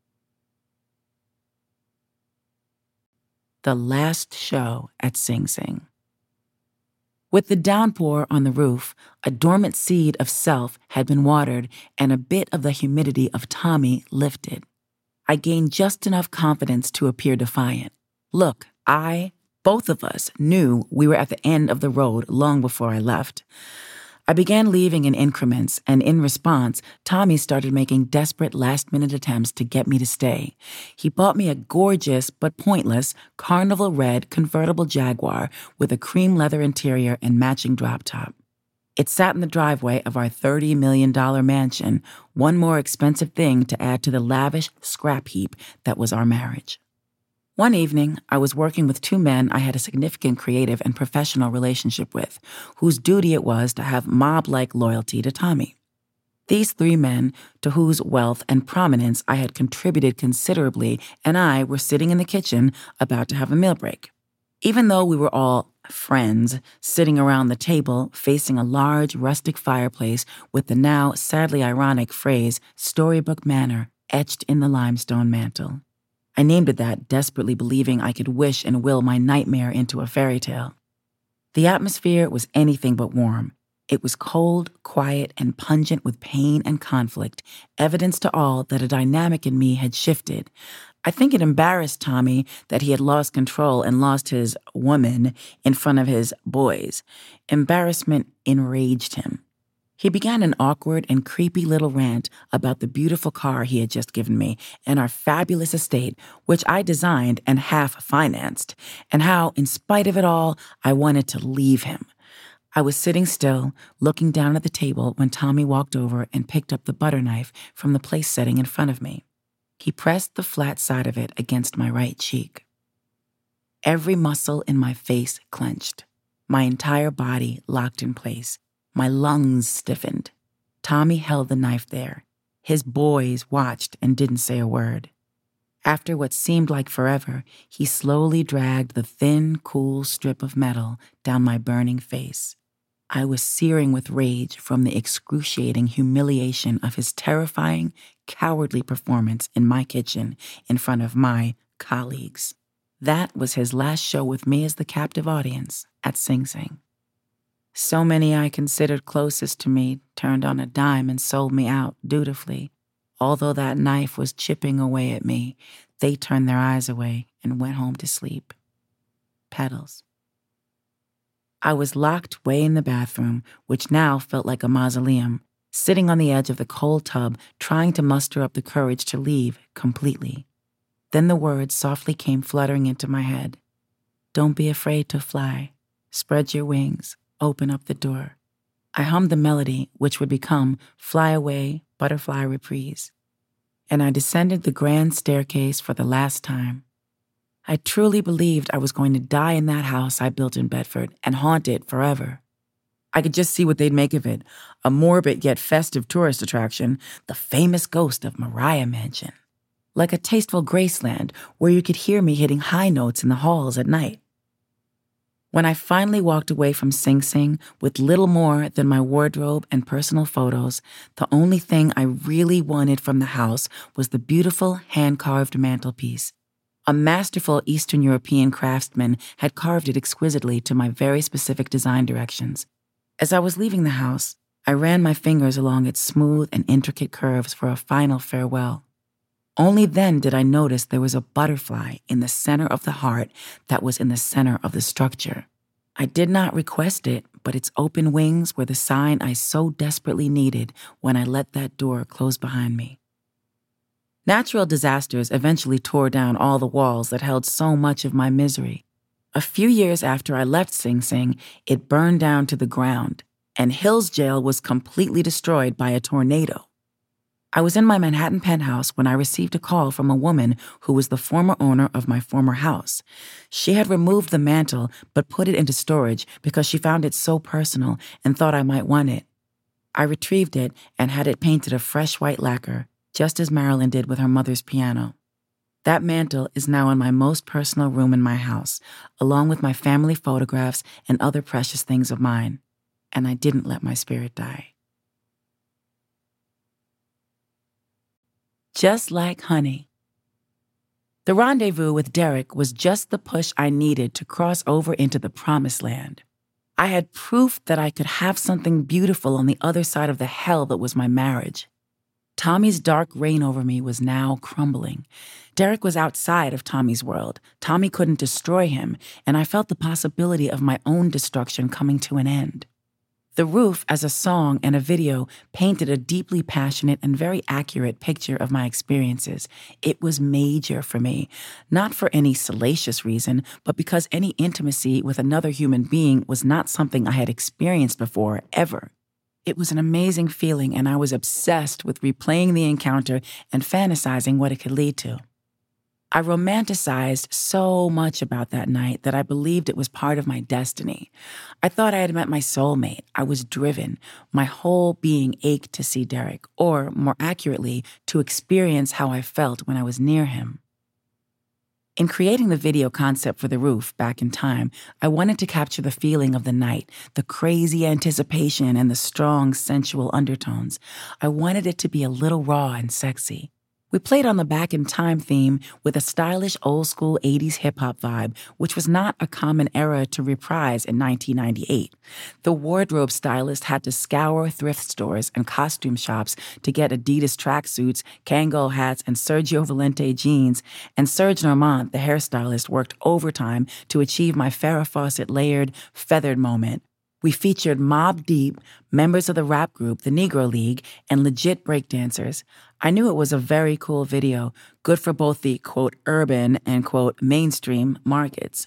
The last show at Sing Sing. With the downpour on the roof, a dormant seed of self had been watered and a bit of the humidity of Tommy lifted. I gained just enough confidence to appear defiant. Look, I, both of us, knew we were at the end of the road long before I left. I began leaving in increments, and in response, Tommy started making desperate last-minute attempts to get me to stay. He bought me a gorgeous but pointless carnival red convertible Jaguar with a cream leather interior and matching drop top. It sat in the driveway of our thirty million dollars mansion, one more expensive thing to add to the lavish scrap heap that was our marriage. One evening, I was working with two men I had a significant creative and professional relationship with, whose duty it was to have mob-like loyalty to Tommy. These three men, to whose wealth and prominence I had contributed considerably, and I were sitting in the kitchen about to have a meal break. Even though we were all friends, sitting around the table facing a large rustic fireplace with the now sadly ironic phrase, "Storybook Manor," etched in the limestone mantel. I named it that, desperately believing I could wish and will my nightmare into a fairy tale. The atmosphere was anything but warm. It was cold, quiet, and pungent with pain and conflict, evidence to all that a dynamic in me had shifted. I think it embarrassed Tommy that he had lost control and lost his woman in front of his boys. Embarrassment enraged him. He began an awkward and creepy little rant about the beautiful car he had just given me and our fabulous estate, which I designed and half-financed, and how, in spite of it all, I wanted to leave him. I was sitting still, looking down at the table when Tommy walked over and picked up the butter knife from the place setting in front of me. He pressed the flat side of it against my right cheek. Every muscle in my face clenched. My entire body locked in place. My lungs stiffened. Tommy held the knife there. His boys watched and didn't say a word. After what seemed like forever, he slowly dragged the thin, cool strip of metal down my burning face. I was searing with rage from the excruciating humiliation of his terrifying, cowardly performance in my kitchen in front of my colleagues. That was his last show with me as the captive audience at Sing Sing. So many I considered closest to me turned on a dime and sold me out dutifully. Although that knife was chipping away at me, they turned their eyes away and went home to sleep. Petals. I was locked way in the bathroom, which now felt like a mausoleum, sitting on the edge of the cold tub, trying to muster up the courage to leave completely. Then the words softly came fluttering into my head. Don't be afraid to fly. Spread your wings. Open up the door. I hummed the melody, which would become Fly Away, Butterfly Reprise. And I descended the grand staircase for the last time. I truly believed I was going to die in that house I built in Bedford and haunt it forever. I could just see what they'd make of it, a morbid yet festive tourist attraction, the famous ghost of Mariah Mansion. Like a tasteful Graceland where you could hear me hitting high notes in the halls at night. When I finally walked away from Sing Sing with little more than my wardrobe and personal photos, the only thing I really wanted from the house was the beautiful hand-carved mantelpiece. A masterful Eastern European craftsman had carved it exquisitely to my very specific design directions. As I was leaving the house, I ran my fingers along its smooth and intricate curves for a final farewell. Only then did I notice there was a butterfly in the center of the heart that was in the center of the structure. I did not request it, but its open wings were the sign I so desperately needed when I let that door close behind me. Natural disasters eventually tore down all the walls that held so much of my misery. A few years after I left Sing Sing, it burned down to the ground, and Hills Jail was completely destroyed by a tornado. I was in my Manhattan penthouse when I received a call from a woman who was the former owner of my former house. She had removed the mantle but put it into storage because she found it so personal and thought I might want it. I retrieved it and had it painted a fresh white lacquer, just as Marilyn did with her mother's piano. That mantle is now in my most personal room in my house, along with my family photographs and other precious things of mine. And I didn't let my spirit die. Just like honey. The rendezvous with Derek was just the push I needed to cross over into the promised land. I had proof that I could have something beautiful on the other side of the hell that was my marriage. Tommy's dark reign over me was now crumbling. Derek was outside of Tommy's world. Tommy couldn't destroy him, and I felt the possibility of my own destruction coming to an end. The Roof, as a song and a video, painted a deeply passionate and very accurate picture of my experiences. It was major for me, not for any salacious reason, but because any intimacy with another human being was not something I had experienced before, ever. It was an amazing feeling, and I was obsessed with replaying the encounter and fantasizing what it could lead to. I romanticized so much about that night that I believed it was part of my destiny. I thought I had met my soulmate. I was driven. My whole being ached to see Derek, or, more accurately, to experience how I felt when I was near him. In creating the video concept for The Roof back in time, I wanted to capture the feeling of the night, the crazy anticipation and the strong, sensual undertones. I wanted it to be a little raw and sexy. We played on the Back in Time theme with a stylish old-school eighties hip-hop vibe, which was not a common era to reprise in nineteen ninety-eight. The wardrobe stylist had to scour thrift stores and costume shops to get Adidas tracksuits, Kangol hats, and Sergio Valente jeans, and Serge Normand, the hairstylist, worked overtime to achieve my Farrah Fawcett layered, feathered moment. We featured Mobb Deep, members of the rap group The Negro League, and legit breakdancers. I knew it was a very cool video, good for both the, quote, urban and, quote, mainstream markets.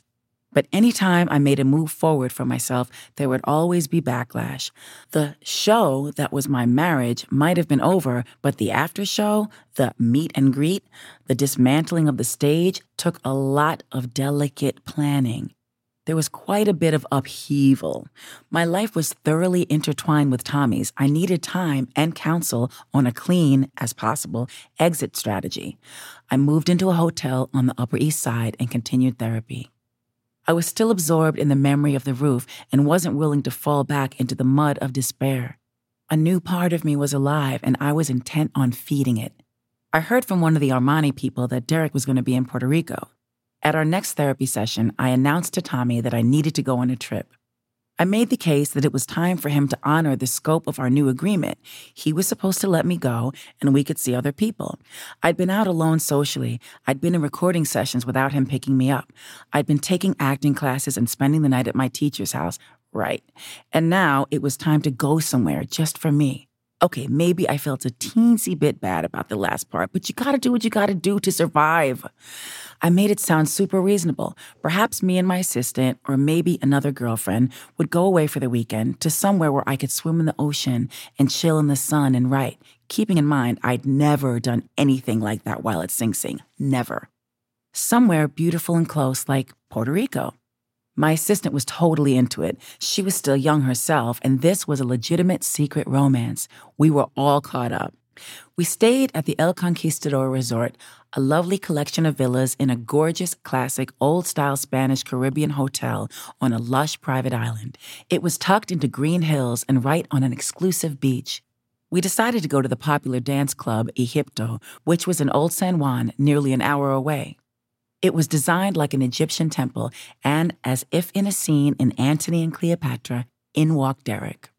But anytime I made a move forward for myself, there would always be backlash. The show that was my marriage might have been over, but the after show, the meet and greet, the dismantling of the stage took a lot of delicate planning. There was quite a bit of upheaval. My life was thoroughly intertwined with Tommy's. I needed time and counsel on a clean, as possible, exit strategy. I moved into a hotel on the Upper East Side and continued therapy. I was still absorbed in the memory of the roof and wasn't willing to fall back into the mud of despair. A new part of me was alive, and I was intent on feeding it. I heard from one of the Armani people that Derek was going to be in Puerto Rico. At our next therapy session, I announced to Tommy that I needed to go on a trip. I made the case that it was time for him to honor the scope of our new agreement. He was supposed to let me go, and we could see other people. I'd been out alone socially. I'd been in recording sessions without him picking me up. I'd been taking acting classes and spending the night at my teacher's house. Right. And now it was time to go somewhere just for me. Okay, maybe I felt a teensy bit bad about the last part, but you gotta do what you gotta do to survive. I made it sound super reasonable. Perhaps me and my assistant, or maybe another girlfriend, would go away for the weekend to somewhere where I could swim in the ocean and chill in the sun and write, keeping in mind I'd never done anything like that while at Sing Sing. Never. Somewhere beautiful and close, like Puerto Rico. My assistant was totally into it. She was still young herself, and this was a legitimate secret romance. We were all caught up. We stayed at the El Conquistador Resort, a lovely collection of villas in a gorgeous, classic, old-style Spanish Caribbean hotel on a lush private island. It was tucked into green hills and right on an exclusive beach. We decided to go to the popular dance club, Egipto, which was in Old San Juan, nearly an hour away. It was designed like an Egyptian temple, and as if in a scene in Antony and Cleopatra, in walked Derek.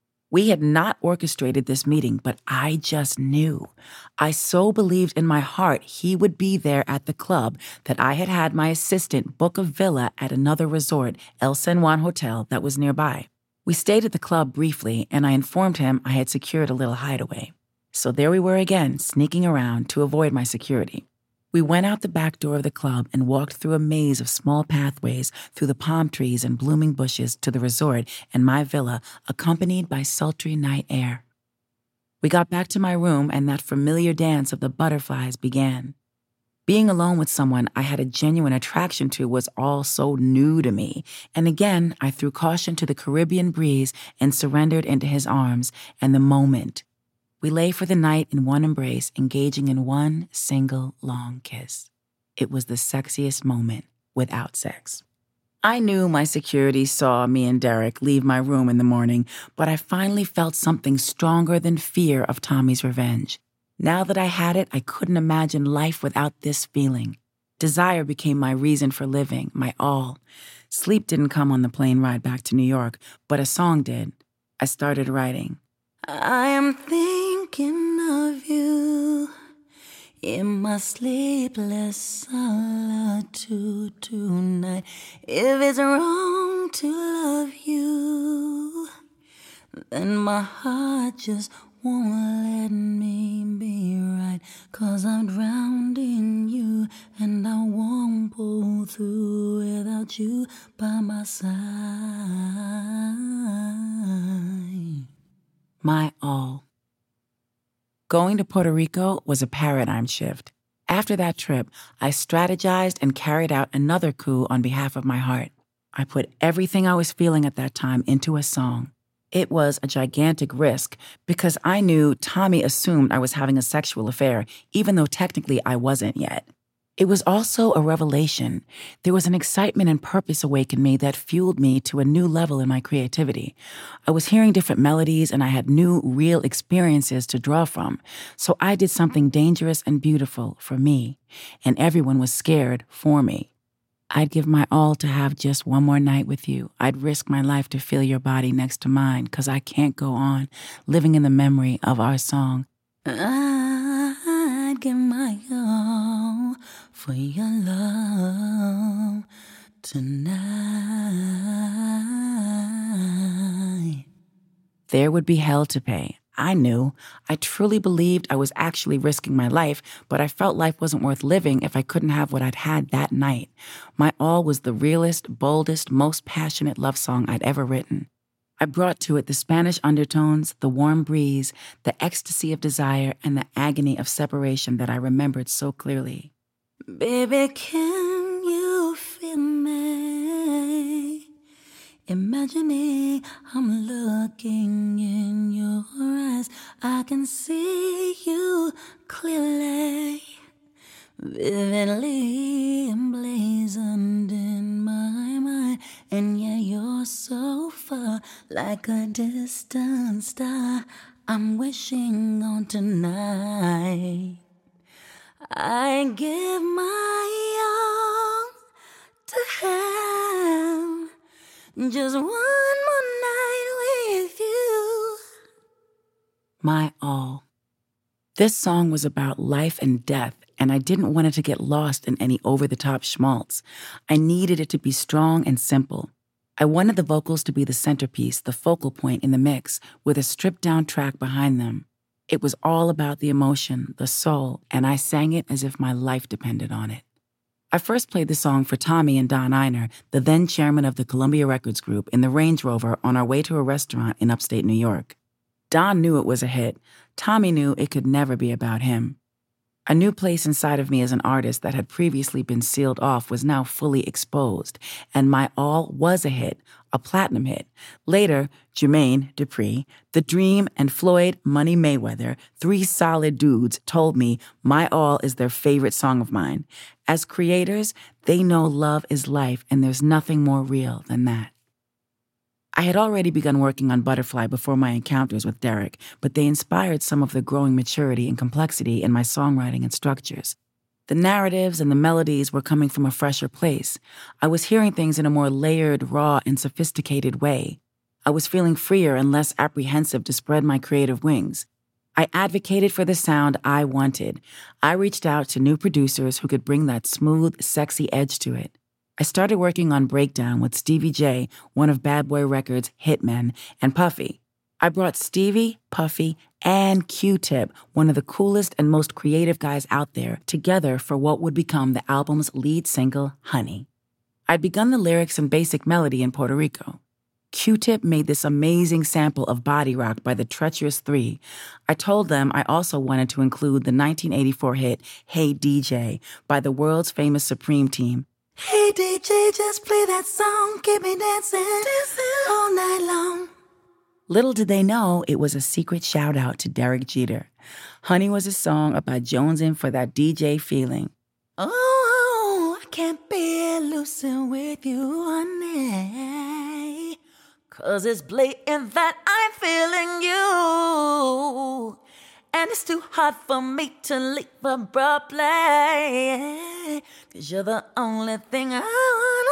We had not orchestrated this meeting, but I just knew. I so believed in my heart he would be there at the club that I had had my assistant book a villa at another resort, El San Juan Hotel, that was nearby. We stayed at the club briefly, and I informed him I had secured a little hideaway. So there we were again, sneaking around to avoid my security. We went out the back door of the club and walked through a maze of small pathways through the palm trees and blooming bushes to the resort and my villa, accompanied by sultry night air. We got back to my room, and that familiar dance of the butterflies began. Being alone with someone I had a genuine attraction to was all so new to me, and again I threw caution to the Caribbean breeze and surrendered into his arms and the moment. We lay for the night in one embrace, engaging in one single long kiss. It was the sexiest moment without sex. I knew my security saw me and Derek leave my room in the morning, but I finally felt something stronger than fear of Tommy's revenge. Now that I had it, I couldn't imagine life without this feeling. Desire became my reason for living, my all. Sleep didn't come on the plane ride back to New York, but a song did. I started writing. I am thinking of you in my sleepless solitude tonight. If it's wrong to love you, then my heart just won't let me be right. 'Cause I'm drowned in you, and I won't pull through without you by my side. My all. Going to Puerto Rico was a paradigm shift. After that trip, I strategized and carried out another coup on behalf of my heart. I put everything I was feeling at that time into a song. It was a gigantic risk because I knew Tommy assumed I was having a sexual affair, even though technically I wasn't yet. It was also a revelation. There was an excitement and purpose awakened me that fueled me to a new level in my creativity. I was hearing different melodies, and I had new, real experiences to draw from. So I did something dangerous and beautiful for me, and everyone was scared for me. I'd give my all to have just one more night with you. I'd risk my life to feel your body next to mine, 'cause I can't go on living in the memory of our song. I'd give my all for your love tonight. There would be hell to pay. I knew. I truly believed I was actually risking my life, but I felt life wasn't worth living if I couldn't have what I'd had that night. My All was the realest, boldest, most passionate love song I'd ever written. I brought to it the Spanish undertones, the warm breeze, the ecstasy of desire, and the agony of separation that I remembered so clearly. Baby, can you feel me? Imagining I'm looking in your eyes. I can see you clearly, vividly emblazoned in my mind. And yeah, you're so far, like a distant star I'm wishing on tonight. I give my all to have just one more night with you. My all. This song was about life and death, and I didn't want it to get lost in any over-the-top schmaltz. I needed it to be strong and simple. I wanted the vocals to be the centerpiece, the focal point in the mix, with a stripped-down track behind them. It was all about the emotion, the soul, and I sang it as if my life depended on it. I first played the song for Tommy and Don Ienner, the then chairman of the Columbia Records Group, in the Range Rover on our way to a restaurant in upstate New York. Don knew it was a hit. Tommy knew it could never be about him. A new place inside of me as an artist that had previously been sealed off was now fully exposed, and My All was a hit, a platinum hit. Later, Jermaine Dupri, The Dream, and Floyd Money Mayweather, three solid dudes, told me My All is their favorite song of mine. As creators, they know love is life, and there's nothing more real than that. I had already begun working on Butterfly before my encounters with Derek, but they inspired some of the growing maturity and complexity in my songwriting and structures. The narratives and the melodies were coming from a fresher place. I was hearing things in a more layered, raw, and sophisticated way. I was feeling freer and less apprehensive to spread my creative wings. I advocated for the sound I wanted. I reached out to new producers who could bring that smooth, sexy edge to it. I started working on Breakdown with Stevie J, one of Bad Boy Records' hitmen, and Puffy. I brought Stevie, Puffy, and Q-Tip, one of the coolest and most creative guys out there, together for what would become the album's lead single, Honey. I'd begun the lyrics and basic melody in Puerto Rico. Q-Tip made this amazing sample of Body Rock by the Treacherous Three. I told them I also wanted to include the nineteen eighty-four hit Hey D J by the world's famous Supreme Team. Hey D J, just play that song, keep me dancing, dancing all night long. Little did they know it was a secret shout-out to Derek Jeter. Honey was a song about jonesing for that D J feeling. Oh, I can't be elusive with you, honey, 'cause it's blatant that I'm feeling you. And it's too hard for me to leave abruptly, 'cause you're the only thing I wanna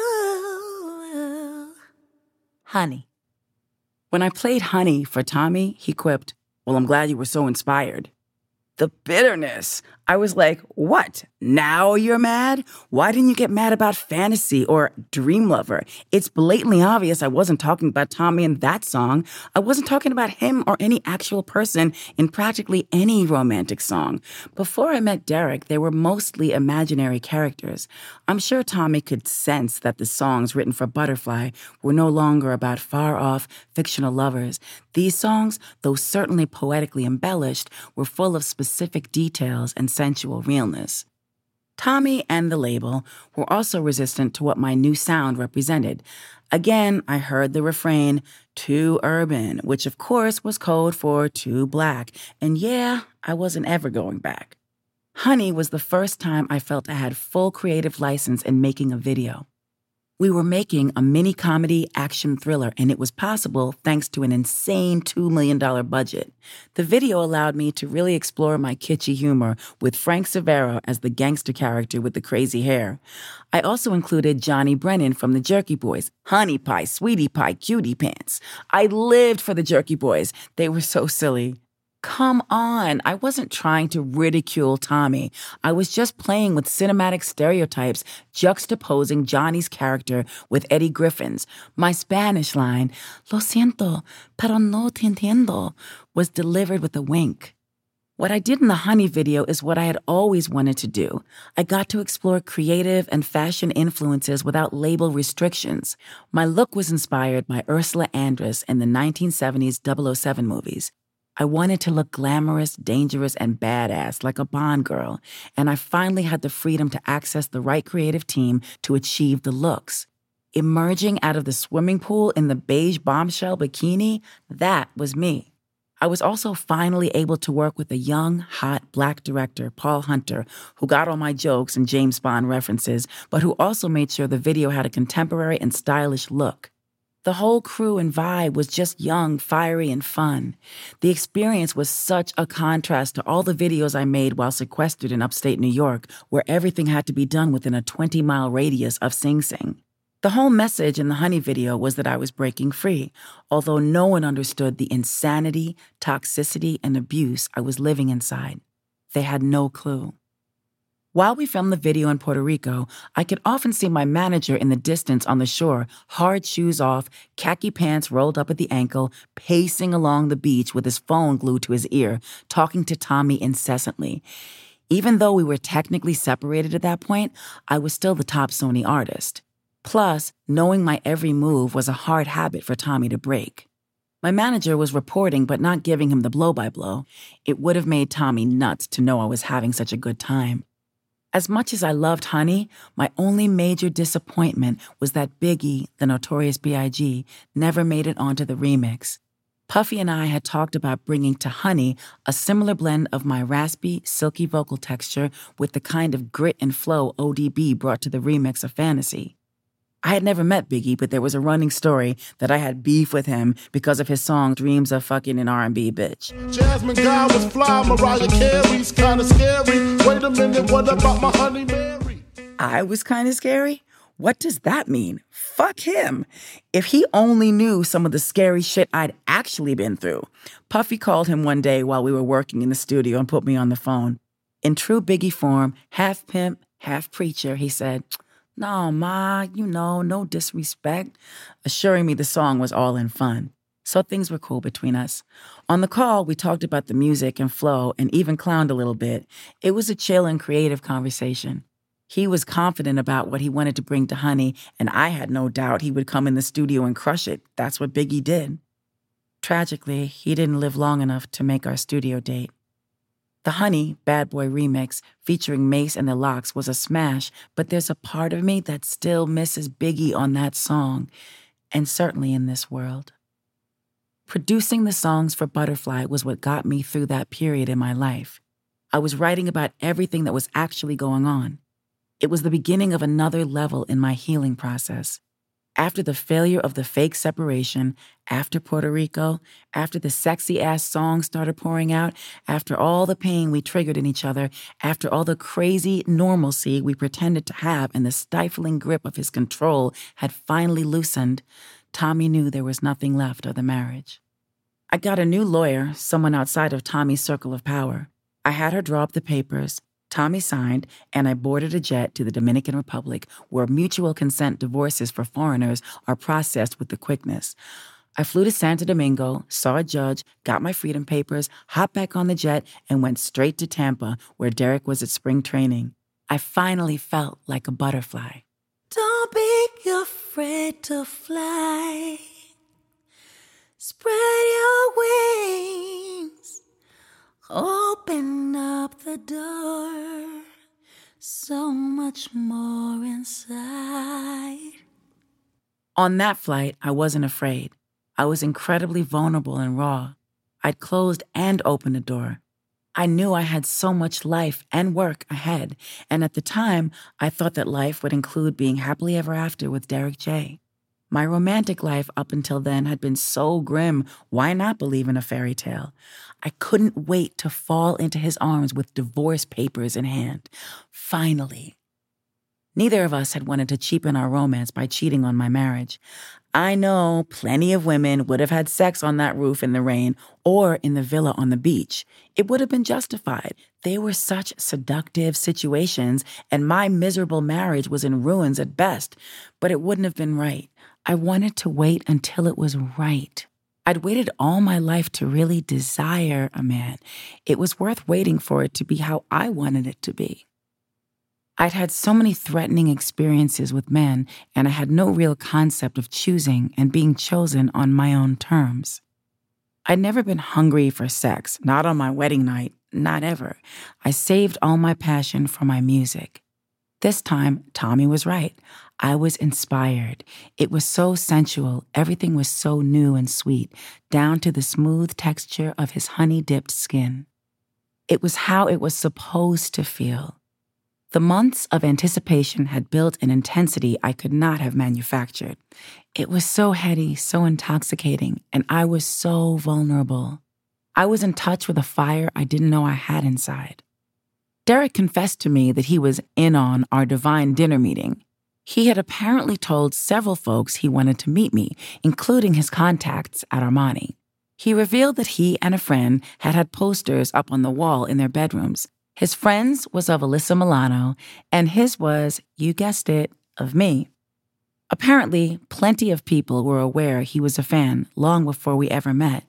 do. Honey. When I played Honey for Tommy, he quipped, "Well, I'm glad you were so inspired." The bitterness. I was like, what? Now you're mad? Why didn't you get mad about Fantasy or Dream Lover? It's blatantly obvious I wasn't talking about Tommy in that song. I wasn't talking about him or any actual person in practically any romantic song. Before I met Derek, they were mostly imaginary characters. I'm sure Tommy could sense that the songs written for Butterfly were no longer about far-off fictional lovers. These songs, though certainly poetically embellished, were full of specific details and sensual realness. Tommy and the label were also resistant to what my new sound represented. Again, I heard the refrain, too urban, which of course was code for too black. And yeah, I wasn't ever going back. Honey was the first time I felt I had full creative license in making a video. We were making a mini-comedy action thriller, and it was possible thanks to an insane two million dollars budget. The video allowed me to really explore my kitschy humor with Frank Severo as the gangster character with the crazy hair. I also included Johnny Brennan from the Jerky Boys, Honey Pie, Sweetie Pie, Cutie Pants. I lived for the Jerky Boys. They were so silly. Come on, I wasn't trying to ridicule Tommy. I was just playing with cinematic stereotypes, juxtaposing Johnny's character with Eddie Griffin's. My Spanish line, "Lo siento, pero no te entiendo," was delivered with a wink. What I did in the Honey video is what I had always wanted to do. I got to explore creative and fashion influences without label restrictions. My look was inspired by Ursula Andress in the nineteen seventies double oh seven movies. I wanted to look glamorous, dangerous, and badass like a Bond girl, and I finally had the freedom to access the right creative team to achieve the looks. Emerging out of the swimming pool in the beige bombshell bikini, that was me. I was also finally able to work with a young, hot black director, Paul Hunter, who got all my jokes and James Bond references, but who also made sure the video had a contemporary and stylish look. The whole crew and vibe was just young, fiery, and fun. The experience was such a contrast to all the videos I made while sequestered in upstate New York, where everything had to be done within a twenty-mile radius of Sing Sing. The whole message in the Honey video was that I was breaking free, although no one understood the insanity, toxicity, and abuse I was living inside. They had no clue. While we filmed the video in Puerto Rico, I could often see my manager in the distance on the shore, hard shoes off, khaki pants rolled up at the ankle, pacing along the beach with his phone glued to his ear, talking to Tommy incessantly. Even though we were technically separated at that point, I was still the top Sony artist. Plus, knowing my every move was a hard habit for Tommy to break. My manager was reporting but not giving him the blow-by-blow. It would have made Tommy nuts to know I was having such a good time. As much as I loved Honey, my only major disappointment was that Biggie, the Notorious B I G, never made it onto the remix. Puffy and I had talked about bringing to Honey a similar blend of my raspy, silky vocal texture with the kind of grit and flow O D B brought to the remix of Fantasy. I had never met Biggie, but there was a running story that I had beef with him because of his song Dreams of Fucking an R and B Bitch. Jasmine Guy was fly, Mariah Carey's kinda scary. Wait a minute, what about my Honey Mary? I was kinda scary? What does that mean? Fuck him. If he only knew some of the scary shit I'd actually been through. Puffy called him one day while we were working in the studio and put me on the phone. In true Biggie form, half pimp, half preacher, he said, "No, ma, you know, no disrespect," assuring me the song was all in fun. So things were cool between us. On the call, we talked about the music and flow and even clowned a little bit. It was a chill and creative conversation. He was confident about what he wanted to bring to Honey, and I had no doubt he would come in the studio and crush it. That's what Biggie did. Tragically, he didn't live long enough to make our studio date. The Honey Bad Boy remix featuring Mace and the Lox was a smash, but there's a part of me that still misses Biggie on that song, and certainly in this world. Producing the songs for Butterfly was what got me through that period in my life. I was writing about everything that was actually going on. It was the beginning of another level in my healing process. After the failure of the fake separation, after Puerto Rico, after the sexy-ass songs started pouring out, after all the pain we triggered in each other, after all the crazy normalcy we pretended to have and the stifling grip of his control had finally loosened, Tommy knew there was nothing left of the marriage. I got a new lawyer, someone outside of Tommy's circle of power. I had her draw up the papers, Tommy signed, and I boarded a jet to the Dominican Republic, where mutual consent divorces for foreigners are processed with the quickness. I flew to Santo Domingo, saw a judge, got my freedom papers, hopped back on the jet, and went straight to Tampa, where Derek was at spring training. I finally felt like a butterfly. Don't be afraid to fly. Spread your wings. Open up the door. So much more inside. On that flight, I wasn't afraid. I was incredibly vulnerable and raw. I'd closed and opened a door. I knew I had so much life and work ahead, and at the time, I thought that life would include being happily ever after with Derek J. My romantic life up until then had been so grim, why not believe in a fairy tale? I couldn't wait to fall into his arms with divorce papers in hand. Finally. Neither of us had wanted to cheapen our romance by cheating on my marriage. I know plenty of women would have had sex on that roof in the rain or in the villa on the beach. It would have been justified. They were such seductive situations, and my miserable marriage was in ruins at best, but it wouldn't have been right. I wanted to wait until it was right. I'd waited all my life to really desire a man. It was worth waiting for it to be how I wanted it to be. I'd had so many threatening experiences with men, and I had no real concept of choosing and being chosen on my own terms. I'd never been hungry for sex, not on my wedding night, not ever. I saved all my passion for my music. This time, Tommy was right. I was inspired. It was so sensual. Everything was so new and sweet, down to the smooth texture of his honey-dipped skin. It was how it was supposed to feel. The months of anticipation had built an intensity I could not have manufactured. It was so heady, so intoxicating, and I was so vulnerable. I was in touch with a fire I didn't know I had inside. Derek confessed to me that he was in on our divine dinner meeting. He had apparently told several folks he wanted to meet me, including his contacts at Armani. He revealed that he and a friend had had posters up on the wall in their bedrooms. His friend's was of Alyssa Milano, and his was, you guessed it, of me. Apparently, plenty of people were aware he was a fan long before we ever met.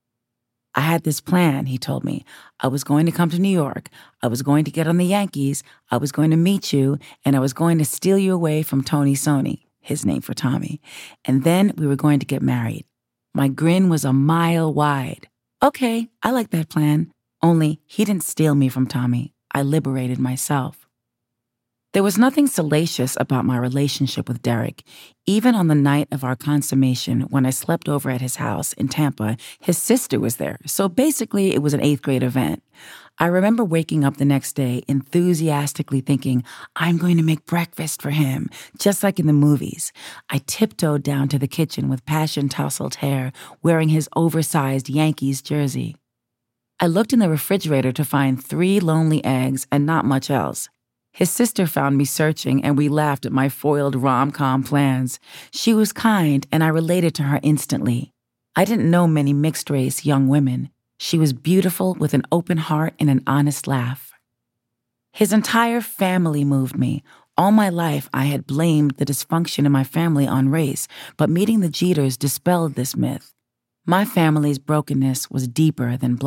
I had this plan, he told me. I was going to come to New York. I was going to get on the Yankees. I was going to meet you, and I was going to steal you away from Tony Soni, his name for Tommy. And then we were going to get married. My grin was a mile wide. Okay, I like that plan. Only he didn't steal me from Tommy. I liberated myself. There was nothing salacious about my relationship with Derek. Even on the night of our consummation, when I slept over at his house in Tampa, his sister was there, so basically it was an eighth grade event. I remember waking up the next day enthusiastically thinking, I'm going to make breakfast for him, just like in the movies. I tiptoed down to the kitchen with passion-tousled hair, wearing his oversized Yankees jersey. I looked in the refrigerator to find three lonely eggs and not much else. His sister found me searching, and we laughed at my foiled rom-com plans. She was kind, and I related to her instantly. I didn't know many mixed-race young women. She was beautiful with an open heart and an honest laugh. His entire family moved me. All my life, I had blamed the dysfunction in my family on race, but meeting the Jeters dispelled this myth. My family's brokenness was deeper than blood.